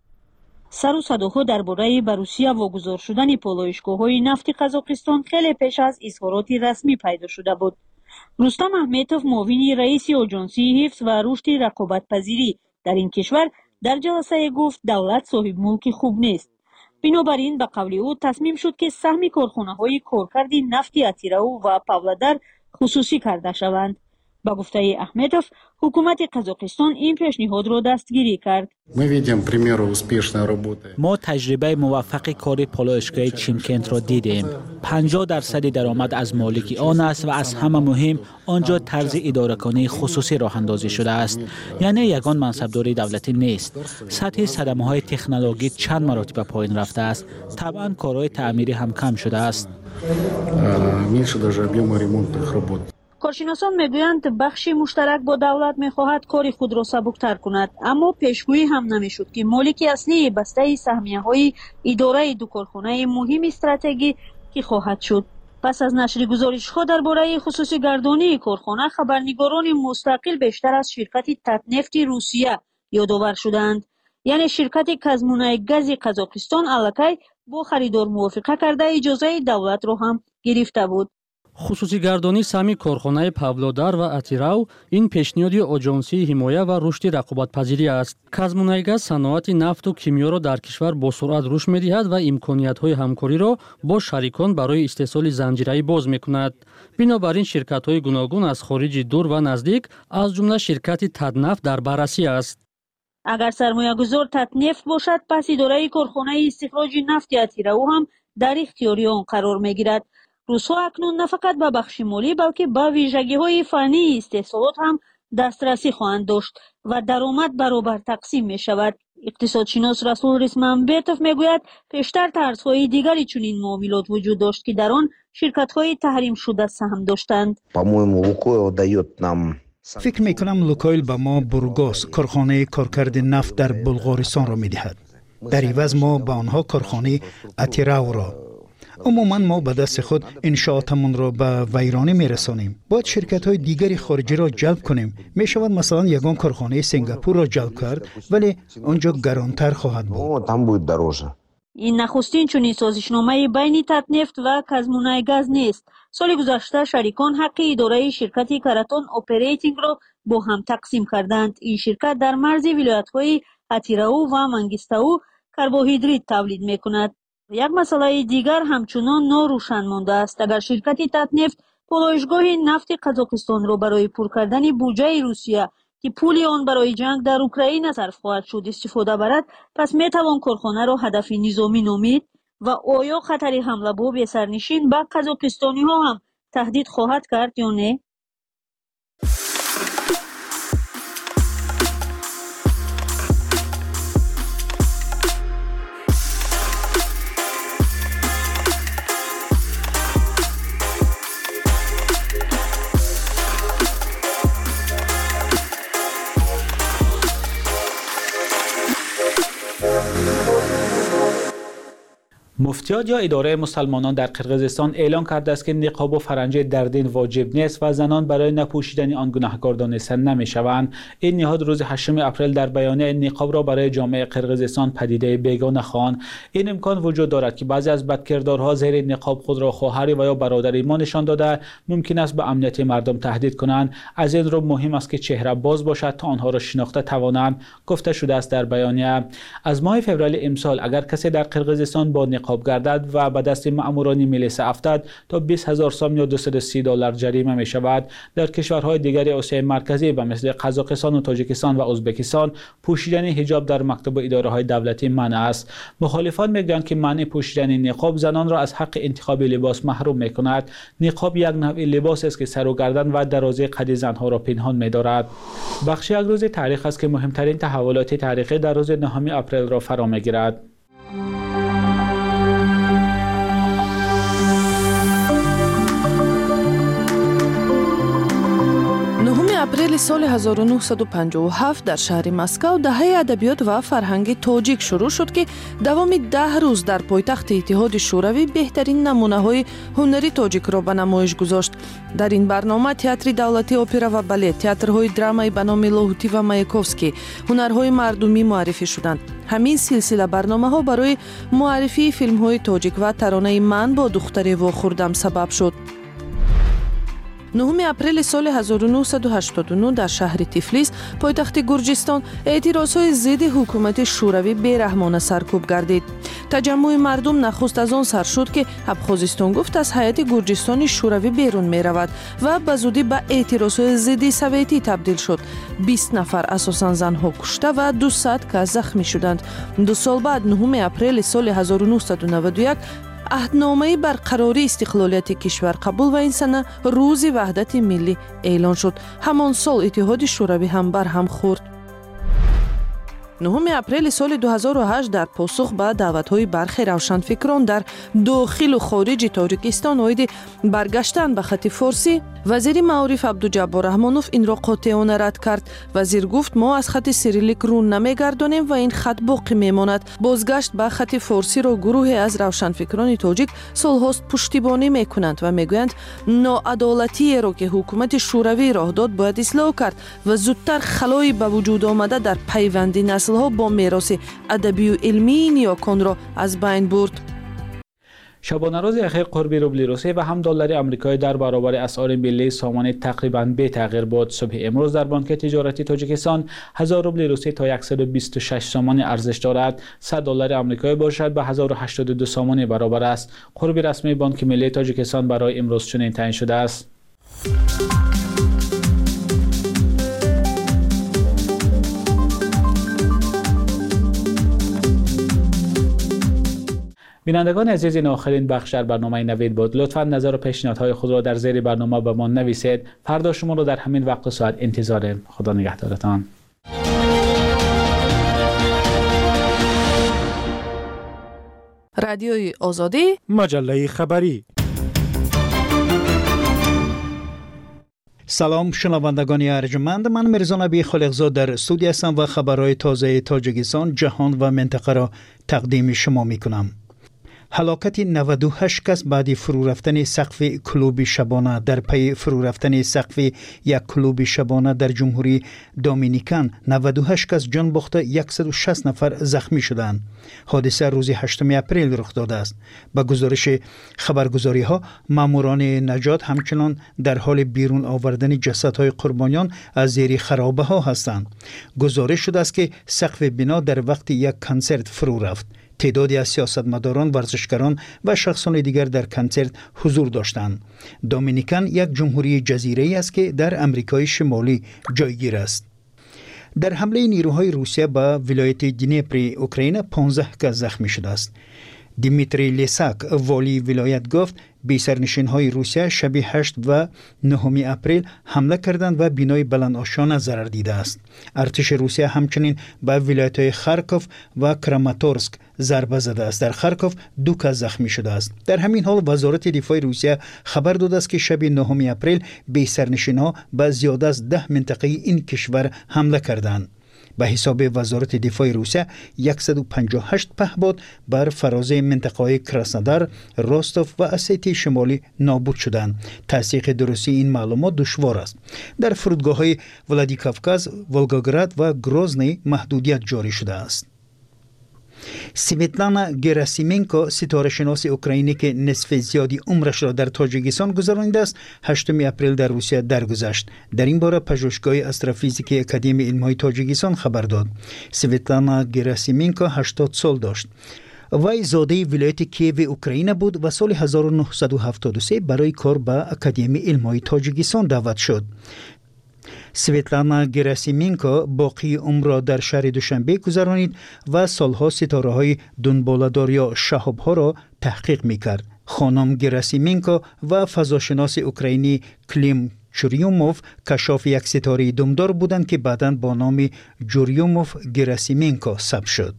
سر و صداها درباره به روسیه واگذار شدن پالایشگاه‌های نفت قزاقستان خیلی پیش از اظهارات رسمی پیدا شده بود. رستم احمدوف معاون رئیس آژانسی حفظ و رشد رقابت‌پذیری در این کشور در جلسه گفت دولت صاحب ملک خوب نیست. بنابراین به قول او تصمیم شد که سهم کارخانه‌های کارکرد نفت اتیراو و پاولادار خصوصی کرده شوند. با گفته احمدوف حکومت قزاقستان این پیشنهاد را دستگیری کرد.
ما تجربه موفق کار پالایشگاه چیمکنت را دیدیم. پنجاه درصد درآمد از مالک آن است و از همه مهم آنجا طرز اداره‌کنی خصوصی راه اندازی شده است. یعنی یگان منصبداری دولتی نیست. سطح صدمه‌های تکنولوژی چند مراتب پایین رفته است. طبعا کارهای تعمیری هم کم شده است.
کارشناسان میگویند بخش مشترک با دولت میخواهد کار خود را سبکتر کند، اما پیشگویی هم نمیشد که مالک اصلی بسته سهمیه های اداره دو کارخانه مهم استراتژی که خواهد شد. پس از نشر گزارش ها درباره خصوصی گردانی کارخانه، خبرنگاران مستقل بیشتر از شرکت تاتنفت روسیه یادآور شدند. یعنی شرکت کازمونای گاز قزاقستان الکی با خریدار موافقه کرده اجازه دولت را هم گرفته بود.
خصوصی گردانی سهمی کارخانه پاولادار و اتیراو این پیشنهادی آژانسی حمایت و رشد رقابت‌پذیری است. کازمونایگاز صنعت نفت و کیمیا را در کشور با سرعت رشد می‌دهد و امکانیت‌های همکاری را با شریکان برای استحصال زنجیره‌ای باز می‌کند. بنابراین شرکت‌های گوناگون از خارج دور و نزدیک از جمله شرکت تدنفت در بررسی است.
اگر سرمایه‌گذار تاتنفت باشد، پس اداره کارخانه استخراج نفت اتیراو هم در اختیار آن قرار می‌گیرد. روس‌ها اکنون نه فقط به بخش مالی بلکه به ویژگی‌های فنی استحصالات هم دسترسی خواهند داشت و درآمد برابر تقسیم می‌شود. اقتصادشناس رسول رسمنبتوف میگوید پیشتر طرزهای دیگری چنین معاملات وجود داشت که در آن شرکت‌های تحریم شده سهم داشتند.
فکر می‌کنم لوکویل به ما بورگاس کارخانه کارکرد نفت در بلغارستان را می‌دهد. در عوض ما به آنها کارخانه اتیراو را. عموما ما به دست خود انشاءاتمون را به ویرانی میرسانیم. باید شرکت های دیگری خارجی را جلب کنیم. می شود مثلا یگان کارخانه سنگاپور را جلب کرد، ولی آنجا گرانتر خواهد بود.
این نخستین چنین سازشنامه بین تاتنفت و کازمونایگاز نیست. سال گذشته شریکان حق اداره شرکت کراتون اپریتینگ را با هم تقسیم کردند. این شرکت در مرز ولایت‌های اتیراو و منگیستاو کربوهیدرات تولید می‌کند. یک مسئله دیگر همچنان ناروشن مانده است. اگر شرکت تاتنفت پالایشگاه نفت قزاقستان را برای پر کردن بودجه روسیه که پول آن برای جنگ در اوکراین صرف خواهد شد استفاده برد، پس می توان کارخانه را هدف نظامی نامید. و آیا خطر حمله به به سرنشین به قزاقستانی ها هم تهدید خواهد کرد یا نه؟
مفتیات یا اداره مسلمانان در قرقیزستان اعلام کرده است که نقاب و فرنجه در دین واجب نیست و زنان برای نپوشیدن آن گناهکار دانسته نمی‌شوند. این نهاد روز هشتم اپریل در بیانیه نقاب را برای جامعه قرقیزستان پدیده بیگانه خواند. این امکان وجود دارد که بعضی از بدکردارها زیر نقاب خود را خواهری و یا برادری ما نشان داده ممکن است به امنیت مردم تهدید کنند. از این رو مهم است که چهره باز باشد تا آنها را شناخته توانند، گفته شده است در بیانیه. از ماه فوریه امسال اگر کسی در قرقیزستان با نقاب گردد و به دست مأموران ملیسه افتد تا بیست هزار سوم یا دویست و سی دلار جریمه می شود. در کشورهای دیگر آسیای مرکزی به مثل قزاقستان و تاجیکستان و ازبکستان پوشیدن حجاب در مکتب و اداره های دولتی منع است. مخالفان میگویند که منع پوشیدن نقاب زنان را از حق انتخاب لباس محروم می کند. نقاب یک نوع لباس است که سر و گردن و درازه قد زنها را پنهان می دارد. بخش یک روز تاریخ است که مهمترین تحولات تاریخی در روز نهم اپریل را فرا می گیرد.
اپریل سال هزار و نهصد و پنجاه و هفت در شهر مسکو دهه ادبیات و فرهنگ تاجیک شروع شد که دوام ده روز در پایتخت اتحاد شوروی بهترین نمونه‌های هنری تاجیک را به نمایش گذاشت. در این برنامه تئاتر دولتی، اپرا و بالت، تئاترهای درامایی به نام لاهوتی و مایاکوفسکی، هنرهای مردمی معرفی شدند. همین سلسله برنامه‌ها برای معرفی فیلم‌های تاجیک و ترانه من با دختر واخوردم سبب شد. نهم اپریل سال هزار و نهصد و هشتاد و نه در شهر تیفلیس پایتخت گرجستان اعتراضهای ضد حکومت شوروی بیرحمانه سرکوب گردید. تجمع مردم نخست از آن سر شد که ابخازستان گفت از هیئت گرجستان شوروی بیرون می رود و به زودی به اعتراضهای ضد سوویتی تبدیل شد. بیست نفر اساساً زنها کشته و دویست کس زخمی شدند. دو سال بعد نهم اپریل سال هزار و نهصد و نود و یک عهدنامه برقراری استقلالیت کشور قبول و این سنه روز وحدت ملی اعلان شد. همان سال اتحاد شوروی هم بر هم خورد. نهم اپریل سال دو هزار و هشت در پاسخ به دعوت‌های برخی روشنفکران در داخل و خارج تاجیکستان اومد برگشتن به خط فارسی، وزیر معارف عبدالجبار رحمانوف این را قاطعانه رد کرد. وزیر گفت ما از خط سیریلیک رو نمیگردانیم و این خط باقی میماند. بازگشت به خط فارسی را گروهی از روشنفکران تاجیک سالهاست پشتیبانی میکنند و میگویند ناعدالتی را که حکومت شوروی راه داد باید اصلاح کرد و زودتر خلایی به وجود آمده در پیوند نسل ها با میراث ادبی و علمی نیاکان را از بین برد.
شبانه روز اخیر قرب روبل روسی و هم دلار آمریکایی در برابر اسعار ملی سامانه تقریباً بی تغییر بود. صبح امروز در بانک تجارتی تاجیکستان هزار روبل روسی تا صد و بیست و شش سامانه ارزش دارد. صد دلار آمریکایی باشد به هزار و هشتاد و دو سامانه برابر است. قرب رسمی بانک ملی تاجیکستان برای امروز چنین تعیین شده است. بینندگان عزیز، این آخرین بخش در برنامه نوید بود. لطفاً نظر و پیشنهادهای خود را در زیر برنامه به ما نویسید. فردا شما را در همین وقت و ساعت انتظاریم. خدا نگهدارتان.
رادیوی آزادی،
مجله خبری.
سلام شنوندگان ارجمند، من مرزا نبی خالقزاد در استودیو هستم و خبرهای تازه تاجیکستان، جهان و منطقه را تقدیم شما می کنم. هلاکت نود و هشت کس بعد فرو رفتن سقف کلوب شبانه. در پی فرو رفتن سقف یک کلوب شبانه در جمهوری دومینیکن نود و هشت کس جان باخته، صد و شصت نفر زخمی شدند. حادثه روز هشتم اپریل رخ داده است. با گزارش خبرگزاری ها، ماموران نجات همچنان در حال بیرون آوردن جسدهای قربانیان از زیر خرابه ها هستند. گزارش شده است که سقف بنا در وقت یک کنسرت فرو رفت. تعدادی از سیاستمداران، ورزشکاران و شخصان دیگر در کنسرت حضور داشتند. دومینیکن یک جمهوری جزیره‌ای است که در امریکای شمالی جایگیر است. در حمله نیروهای روسیه به ولایت دنیپر اوکراین پانزده کس زخمی شده است. دیمیتری لیساک والی ولایت گفت بی سرنشین های روسیه شب هشت و نه اپریل حمله کردند و بینای بلندآشانه ضرر دیده است. ارتش روسیه همچنین به ولایت های خارکوف و کراماتورسک ضربه زده است. در خارکوف دو کس زخمی شده است. در همین حال وزارت دفاع روسیه خبر داده است که شب نه اپریل بی سرنشین ها به زیاده از ده منطقه این کشور حمله کردند. به حساب وزارت دفاع روسیه صد و پنجاه و هشت پهپاد بر فرازه منطقه‌های کراسنودار، روستوف و اسیتی شمالی نابود شدند. تصدیق درستی این معلومات دشوار است. در فرودگاه‌های ولادیکاوکاز، ولگاگراد و گروزنی محدودیت جاری شده است. سویتلانا گراسیمنکو ستاره شناس اوکراینی که نصف زیادی عمرش را در تاجیکستان گذرانیده است، هشتم اپریل در روسیه درگذشت. در این باره پژوهشگاه استروفیزیکی اکادمی علم‌های تاجیکستان خبر داد. سویتلانا گراسیمنکو هشتاد سال داشت. وی زاده ولایت کیو اوکراین بود و سال هزار و نهصد و هفتاد و سه برای کار به اکادمی علم‌های تاجیکستان دعوت شد. سویتلانا گراسیمنکو باقی عمر را در شهر دوشنبه گذرانید و سالها ستاره های دنباله‌دار یا شهاب ها را تحقیق میکرد. خانم گراسیمنکو و فضاشناس اوکراینی کلیم چوریوموف کشاف یک ستاره دمدار بودند که بعداً با نام جوریوموف گراسیمنکو ثبت شد.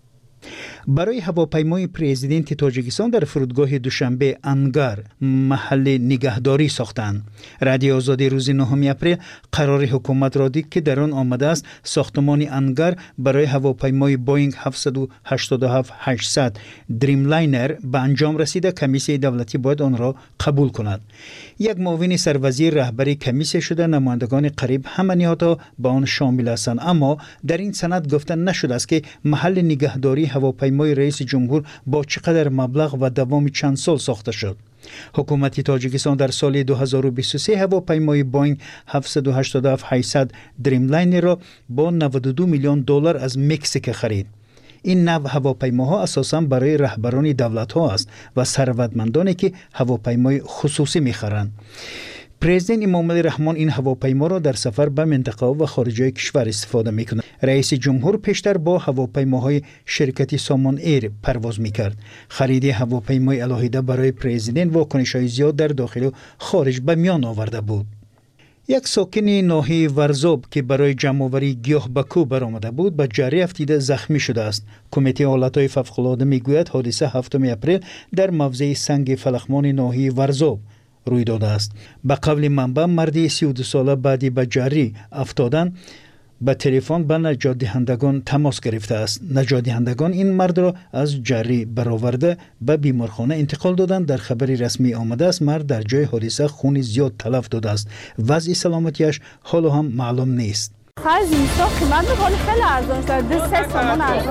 برای هواپیمای پرزیدنت تاجیکستان در فرودگاه دوشنبه انگار محل نگهداری ساختند. رادیو آزادی روز نهم اپریل قرار حکومت را دید که در آن آمده است ساختمان انگار برای هواپیمای بوینگ هفتصد و هشتاد و هفت هشتصد دریم لاینر به انجام رسیده. کمیسیون دولتی باید آن را قبول کند. یک معاون سروزیر رهبری کمیسیون شده، نمایندگان قریب همه نهادها به آن شامل هستند، اما در این سند گفته نشده است که محل نگهداری هواپیمای رئیس جمهور با چقدر مبلغ و دوام چند سال ساخته شد. حکومت تاجیکستان در سال دو هزار و بیست و سه هواپیمای بوینگ هفتصد و هشتاد و هفت هشتصد دریم لاینر را با نود و دو میلیون دلار از مکزیک خرید. این نوع هواپیماها اساساً برای رهبران دولت‌ها است و ثروتمندانی که هواپیمای خصوصی می‌خرند. پرزیدنت امامعلی رحمان این هواپیما را در سفر به منطقه و خارج کشور استفاده می‌کند. رئیس جمهور پیشتر با هواپیماهای شرکتی سامان ایر پرواز می‌کرد. خرید هواپیمای علاهیده برای پرزیدنت واکنش‌های زیاد در داخل و خارج به میان آورده بود. یک ساکن ناحیه ورزاب که برای جمع‌آوری گیاه به کوه برآمده بود به جری افتیده زخمی شده است. کمیته حالت‌های فوق‌العاده می‌گوید حادثه هفتم اپریل در موضع سنگ فلخمان ناحیه ورزاب روی داده است. به قول منبع مردی سی و دو ساله بعدی به جری افتادن به تلفن به نجات دهندگان تماس گرفته است. نجات دهندگان این مرد را از جری برآورده به بیمارخانه انتقال دادند. در خبری رسمی آمده است مرد در جای حادثه خون زیاد تلف داده است. وضع سلامتیش حالا هم معلوم نیست.
خرج اینستا قیمت می‌کنه خیلی ارزان شده. دو سه سامان ارزان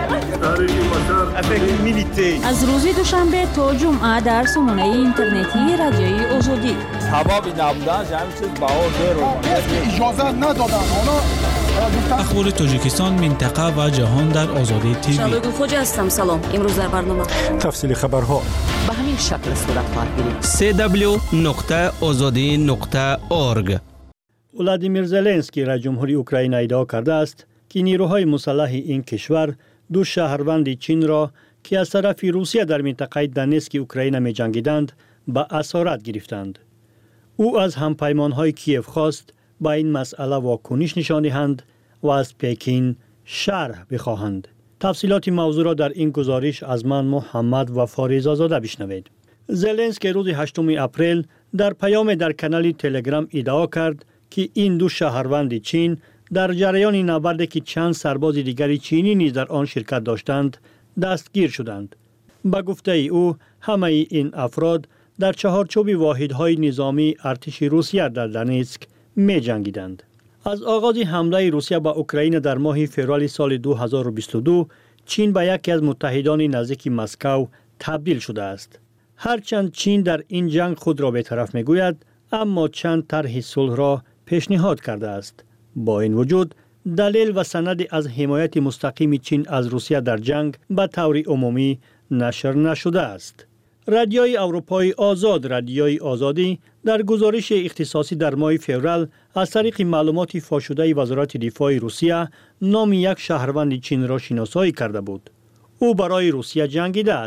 شده.
از روز دوشنبه تا جمعه در سامانه اینترنتی رادیوی آزادی.
سبب نبودن همین چیز بهار داره. اجازه ندادن اونا.
اخبار تاجیکستان، منطقه و جهان در آزادی تیوی.
شبگل خوجا هستم. سلام. امروز در برنامه
تفصیل خبرها
به همین شکل صورت خواهد گرفت.
سی دبلیو نقطه آزادی نقطه اورگ.
ولادیمیر زلنسکی رئیس جمهوری اوکراین ادعا کرده است که نیروهای مسلح این کشور دو شهروند چین را که از طرف روسیه در منطقه دنیسک اوکراین می جنگیدند به اسارت گرفتند. او از همپیمانهای کیف خواست با این مسئله واکنش نشان دهند و از پکین شرح بخواهند. تفصیلات موضوع را در این گزارش از من محمد و فاریز آزاده بشنوید. زلنسکی روز هشتم اپریل در پیام در کانال تلگرام ادعا کرد که این دو شهروند چین در جریان نبردی که چند سرباز دیگری چینی نیز در آن شرکت داشتند دستگیر شدند. به گفته او همه این افراد در چهارچوب واحدهای نظامی ارتش روسیه در دنیسک می جنگیدند. از آغاز حمله روسیه به اوکراین در ماه فوریه سال دو هزار و بیست و دو چین به یکی از متحدان نزدیک مسکو تبدیل شده است. هرچند چین در این جنگ خود را بی‌طرف می‌گوید، اما چند طرح صلح را پیشنهاد کرده است. با این وجود دلیل و سند از حمایت مستقیم چین از روسیه در جنگ به طور عمومی نشر نشده است. رادیوی اروپای آزاد رادیوی آزادی در گزارش اختصاصی در ماه فوریه از طریق معلومات فاشده وزارت دفاع روسیه نام یک شهروند چین را شناسایی کرده بود. او برای روسیه جنگیده است،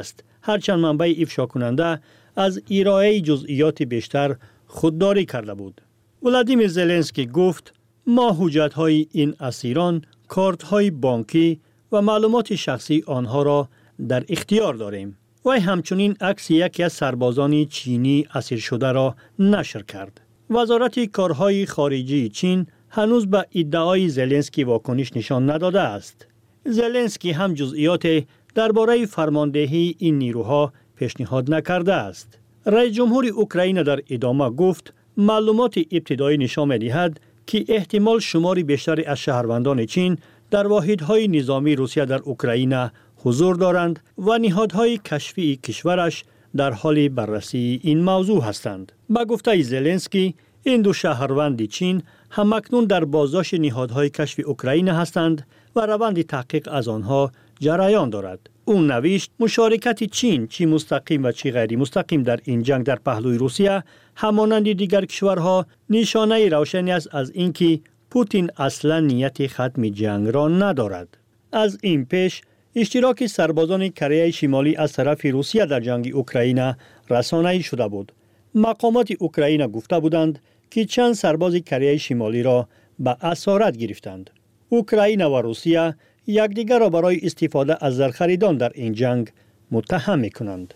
هرچند منبع افشا کننده از ارائه جزئیات بیشتر خودداری کرده بود. ولادیمیر زلنسکی گفت ما حجت‌های این اسیران، کارت‌های بانکی و معلومات شخصی آنها را در اختیار داریم. وی همچنین عکس یکی از سربازان چینی اسیر شده را نشر کرد. وزارت کارهای خارجی چین هنوز به ادعای زلنسکی واکنش نشان نداده است. زلنسکی هم جزئیات درباره فرماندهی این نیروها پیشنهاد نکرده است. رئیس جمهور اوکراین در ادامه گفت معلومات ابتدایی نشان می‌دهد که احتمال شماری بیشتری از شهروندان چین در واحدهای نظامی روسیه در اوکراین حضور دارند و نهادهای کشفی کشورش در حال بررسی این موضوع هستند. با گفته زلنسکی این دو شهروند چین همکنون در بازداشت نهادهای کشفی اوکراین هستند و روند تحقیق از آنها جریان دارد. او نوشت مشارکت چین چی مستقیم و چی غیر مستقیم در این جنگ در پهلوی روسیه همانند دیگر کشورها نشانه روشنی است از اینکه پوتین اصلا نیت ختم جنگ را ندارد. از این پیش اشتراک سربازان کره شمالی از طرف روسیه در جنگ اوکراین رسانه‌ای شده بود. مقامات اوکراین گفته بودند که چند سرباز کره شمالی را به اسارت گرفتند. اوکراین و روسیه یکدیگر را برای استفاده از زرخریدان در این جنگ متهم می‌کنند.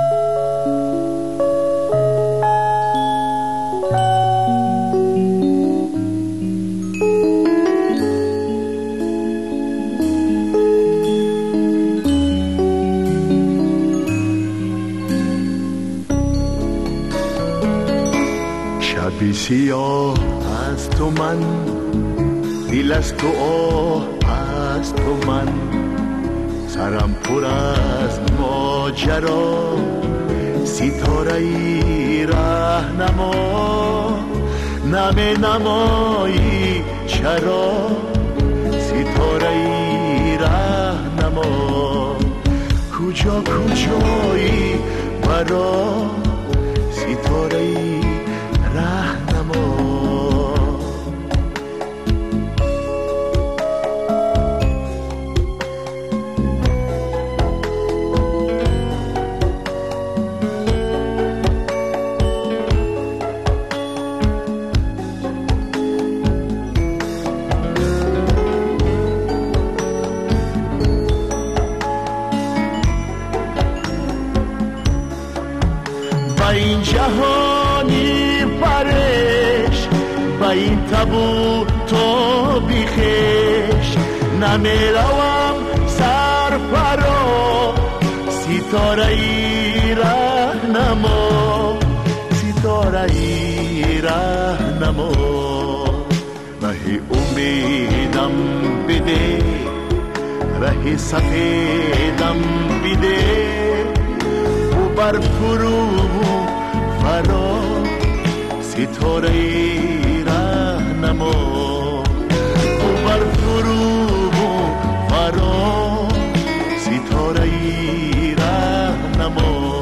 شبی سیاه از تو من، دل از تو آه از تو من، سرم پر از ماجرا، ستاره ای راهنما، نمی نمایی چرا، ستاره ای راهنما، کجا کجایی برا، ستاره ای راهنما. با این جهانی پرش، با این تبو تو بیخش، نمیروم سر پرا، ستاره ای راهنما، ستاره ای راهنما، ره امیدم بده، ره سفیدم بده، بر فرو فرا، ستاره ای راهنما، بر فرو فرا، ستاره ای راهنما.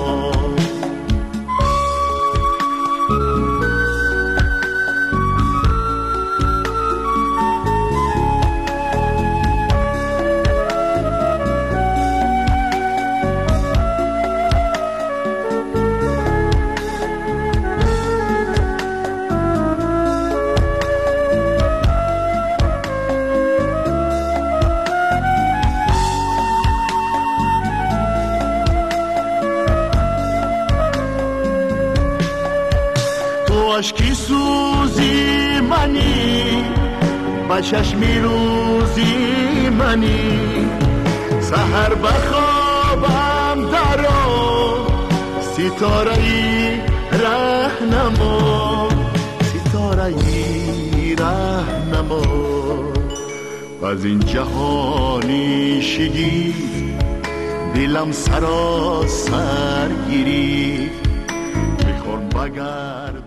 عشقی سوزی منی، با چشمی روزی منی، سحر بخوابم درا، ستاره ای راهنما، ستاره ای راهنما، از این جهانی شگفت دلم سراسر گرفت، میخوام بگردم.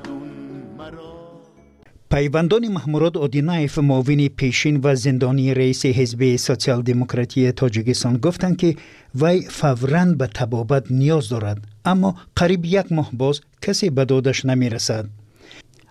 پیوندان محمود اودینایف معاون پیشین و زندانی رئیس حزب سوسیال دموکراتی تاجیکستان گفتند که وی فوراً به طبابت نیاز دارد، اما قریب یک ماه باز کسی به دادش نمی رسد.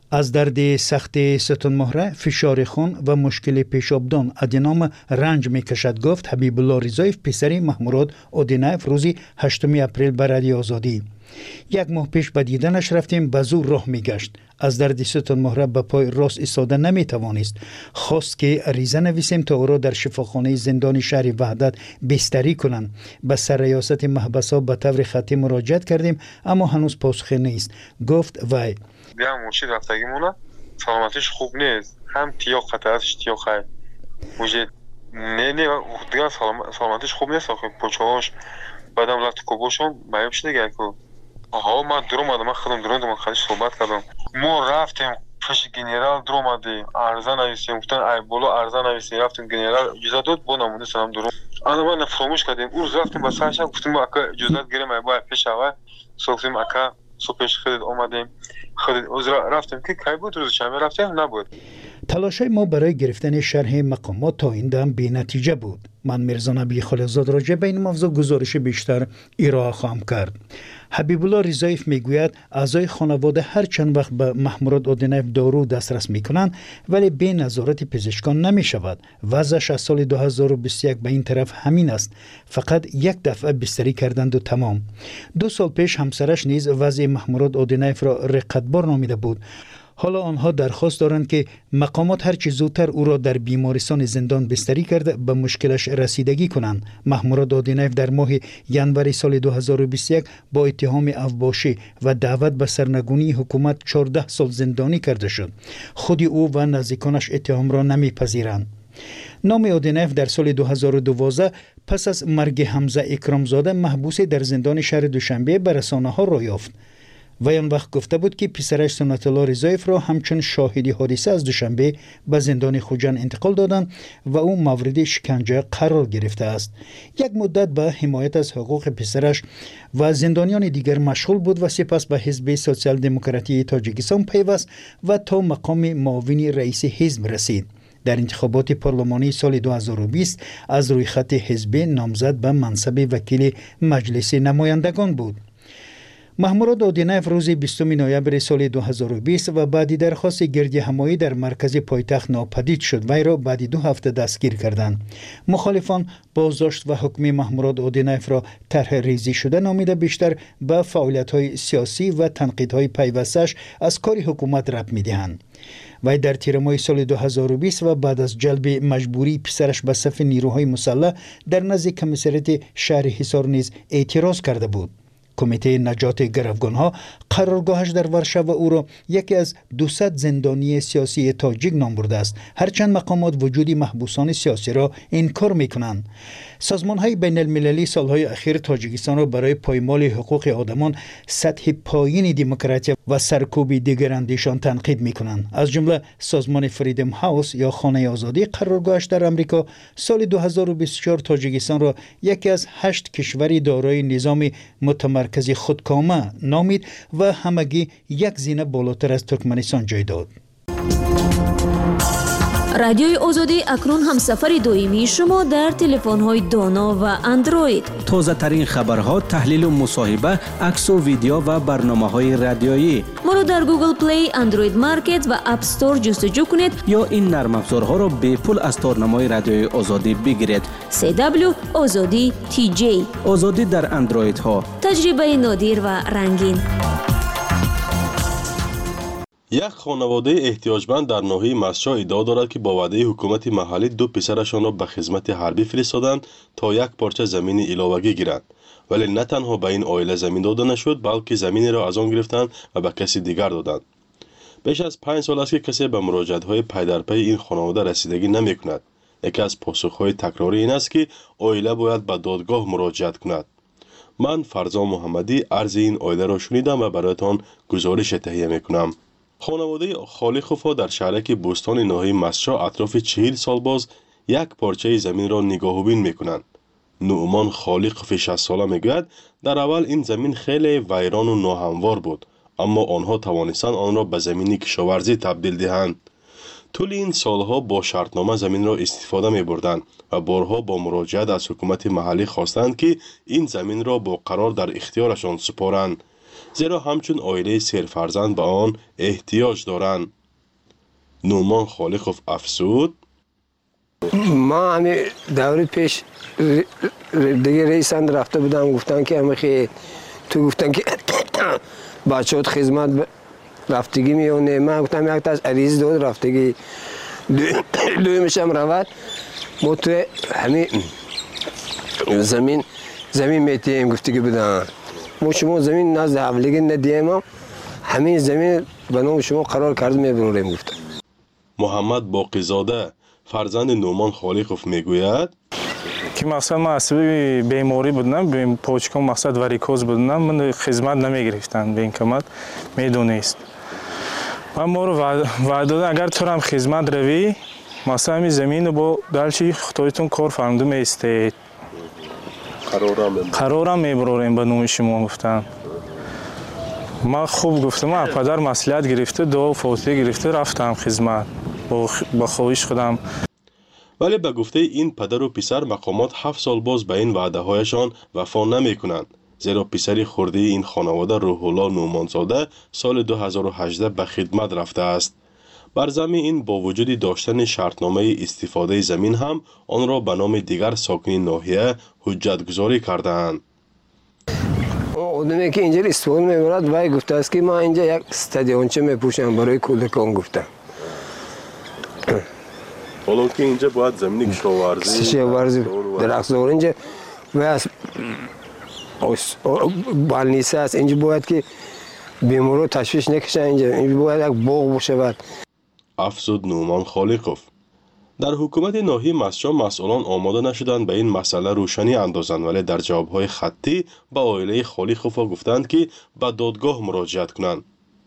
از درد سخت ستون مهره، فشار خون و مشکل پیشابدان ادینام رنج میکشد، گفت حبیب الله رضایف پسر محمود اودینایف روزی هشتم اپریل بر رادیو آزادی. یک ماه پیش به دیدنش رفتیم، به زور راه میگشت. از درد ستون مهره به پای راست ایستاده نمیتوانست. خواست که عریضه نویسیم تا او را در شفاخانه زندان شهر وحدت بستری کنند. به سرریاست محبس‌ها به طور خطی مراجعت کردیم اما هنوز پاسخی نیست، گفت وی.
بیا مرشد رفتگیمونه سلامتیش خوب نیست، هم تیاق خطر است تیاق خیر موجه نه نه دیگه سلامتیش خوب نیست. آخه پوچهاش بعدم رفت کوبوشم باید شده دیگه که آها من درم آدم خودم درم من خودش صحبت کردم. ما رفتیم پیش گنرال درم آدی ارزان نویسیم گفتن ای بالا ارزان نویسیم رفتیم گنرال اجازه داد با نمونه سلام درم انا ما نفهمش کردیم اون روز رفتیم با سرش گفتیم اکا اجازه گیریم ای باید پیش اول سوفتیم اکا سو پیش خودت اومدیم خودت از رفتیم که کی بود روز شنبه رفتیم نبود.
تلاشای ما برای گرفتن شرح مقامات تا این دم بی نتیجه بود. من میرزا نبی خالقزاد راجع به این موضوع گزارش بیشتر ارائه خواهم کرد. حبیب الله رضایف میگوید اعضای خانواده هر چند وقت به محمود اودینایف دارو دسترس میکنند ولی به نظارت پزشکان نمیشود. وضعش از سال دو هزار و بیست و یک به این طرف همین است. فقط یک دفعه بستری کردند و تمام. دو سال پیش همسرش نیز وضع محمود اودینایف را رقتبار نامیده بود. حالا آنها درخواست دارند که مقامات هر چه زودتر او را در بیمارستان زندان بستری کرده به مشکلش رسیدگی کنند. محمود اودینایف در ماه ژانویه سال دو هزار و بیست و یک با اتهام اوباشی و دعوت به سرنگونی حکومت چهارده سال زندانی کرده شد. خود او و نزدیکانش اتهام را نمیپذیرند. نام اودینایف در سال دو هزار و دوازده پس از مرگ حمزه اکرامزاده محبوس در زندان شهر دوشنبه به رسانه‌ها را یافت. و آن وقت گفته بود که پسرش سنت الله رضایف را همچون شاهدی حادثه از دوشنبه به زندان خوجند انتقال دادند و او مورد شکنجه قرار گرفته است. یک مدت به حمایت از حقوق پسرش و زندانیان دیگر مشغول بود و سپس به حزب سوسیال دموکراتی تاجیکستان پیوست و تا مقام معاون رئیس حزب رسید. در انتخابات پارلمانی سال دو هزار و بیست از روی خط حزب نامزد به منصب وکیل مجلس نمایندگان بود. محمود اودینایف روز بیستم نوامبر سال دو هزار و بیست و بعدی درخواست گردی همایی در مرکز پایتخت ناپدید شد. وی را بعد دو هفته دستگیر کردند. مخالفان بازداشت و حکم محمود اودینایف را طرح ریزی شده نامیده بیشتر به فعالیت‌های سیاسی و تنقیدهای پیوستش از کار حکومت ربط می‌دهند. وی در تیر ماه سال دو هزار و بیست و بعد از جلب مجبوری پسرش به صف نیروهای مسلح در نزد کمیسریت شهر حصار نیز اعتراض کرده بود. کمیته نجات گروگانها قرارگاهش در ورشو و او را یکی از دویست زندانی سیاسی تاجیک نام برده است. هرچند مقامات وجود محبوسان سیاسی را انکار میکنند. سازمان‌های بین المللی سالهای اخیر تاجیکستان را برای پایمال حقوق آدمان، سطح پایین دموکراسی و سرکوب دیگر اندیشان تنقید میکنند. از جمله سازمان فریدم هاوس یا خانه آزادی قرارگاهش در امریکا سال دو هزار و بیست و چهار تاجیکستان را یکی از هشت کشوری دارای نظام متمرکز خودکامه نامید و همگی یک زینه بالاتر از ترکمنستان جای داد.
رادیوی آزادی اکنون همسفر دویمی شما در تلفن‌های دانا و اندروید.
تازه ترین خبرها، تحلیل و مصاحبه، عکس و ویدیو و برنامه‌های رادیویی.
ما رو در گوگل پلی، اندروید مارکت و اپ استور جستجو کنید
یا این نرم افزارها را به پول از تارنمای رادیوی آزادی بگیرید.
سی دبلیو آزادی تی جی.
آزادی در اندروید ها.
تجربه نادر و رنگین.
یک خانواده احتیاجمند در ناحیه مسجد ادعا دارد که با وعده حکومت محلی دو پسرشان را به خدمت حربی فرستادند تا یک پارچه زمین علاوگی گیرند، ولی نه تنها به این عائله زمین داده نشد بلکه زمین را از آن گرفتند و به کسی دیگر دادند. بیش از پنج سال است که کسی به مراجعت‌های پی در پی این خانواده رسیدگی نمی‌کند. یکی از پاسخ‌های تکراری این است که عائله باید به دادگاه مراجعت کند. من فرزان محمدی عرض این عائله را شنیدم و برایتان گزارش تهیه می‌کنم. خانواده خالقوفا در شهرک بوستان ناحیه مسجد اطراف چهل سال باز یک پارچه زمین را نگاهوبین میکنند. نعمان خالقوف شصت ساله میگوید در اول این زمین خیلی ویران و ناهموار بود، اما آنها توانستند آن را به زمین کشاورزی تبدیل دهند. طول این سالها با شرطنامه زمین را استفاده می بردند و بارها با مراجعت از حکومت محلی خواستند که این زمین را با قرار در اختیارشان سپارند. زیرا همچون عائله سرفرزند به آن احتیاج دارند. نومان خالقوف افزود:
ما همین دوری پیش دیگه رئیسند رفته بودم، گفتن که همه خیلی تو گفتن که بچه ها خدمت رفتگی میونه. من گفتم یک تا از عریض داد رفتگی دوی میشم رود. ما تو همین زمین زمین میتیم گفتگی بدن. ما شما زمین نزد حولگی ندیم، همین زمین به نام شما قرار کرد میبروریم گفتن.
محمد باقیزاده فرزند نومان خالقوف میگوید
که مثلا من عصبی بیماری بودم، پاچکم مقصد واریکوز بودم، من خدمت نمیگرفتن به این کمت میدونست. من ما رو وعده دادن اگر تو هم خدمت روی مثلا همین زمین رو با دلچی خطایتون کار فرموده میستید، قرارم میبروریم به نوم شما گفتن. من خوب گفتم، من پدر مصلحت گرفته دو فوتی گرفته رفتم خدمت با خواهش خودم.
ولی به گفته این پدر و پسر مقامات هفت سال باز به این وعده هایشان وفا نمی کنند، زیرا پسری خرده این خانواده روح الله نومانزاده سال دو هزار و هجده به خدمت رفته است. بر زمین این با وجود داشتن شرطنامه استفاده زمین هم آن را به نام دیگر ساکنین ناحیه حجت گذاری کردند.
آدمی که اینجا استفاده میبرد وای گفته است که ما اینجا یک استادیونچه میپوشم برای کودکان گفتم.
حالا که اینجا باید زمینی کشاورزی
کشاورزی درختزار اینجا و بالنیسه است، اینجا باید که بیمارو تشویش نکشن، اینجا اینجا باید یک باغ بشه.
افزود نومان خالقوف. در حکومت ناحیه مسجد مسئولان آماده نشدند به این مسئله روشنی اندازند، ولی در جوابهای خطی به عائله خالقوف گفتند که به دادگاه مراجعت کنند.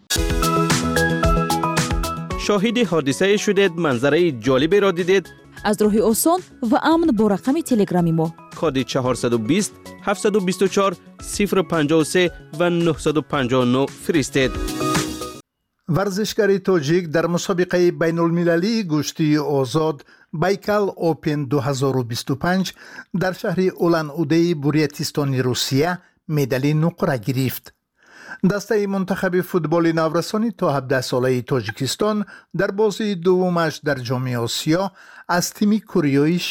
شاهد حادثه شدید، منظره جالبی را دیدید؟
از راه آسان و امن با رقم تلگرامی ما
کد چهارصد و بیست هفتصد و بیست و چهار صفر پنجاه و سه و نهصد و پنجاه و نه فرستید.
ورزشکاری تاجیک در مسابقه بین المللی گشتی آزاد بایکال اوپن دو هزار و بیست و پنج در شهر اولان اودهی بوریاتیستان روسیه مدال نقره گرفت. دسته منتخب فوتبال نورسانی تا هفده ساله تاجیکستان در بازی دومش در جام آسیا از تیم کوریایی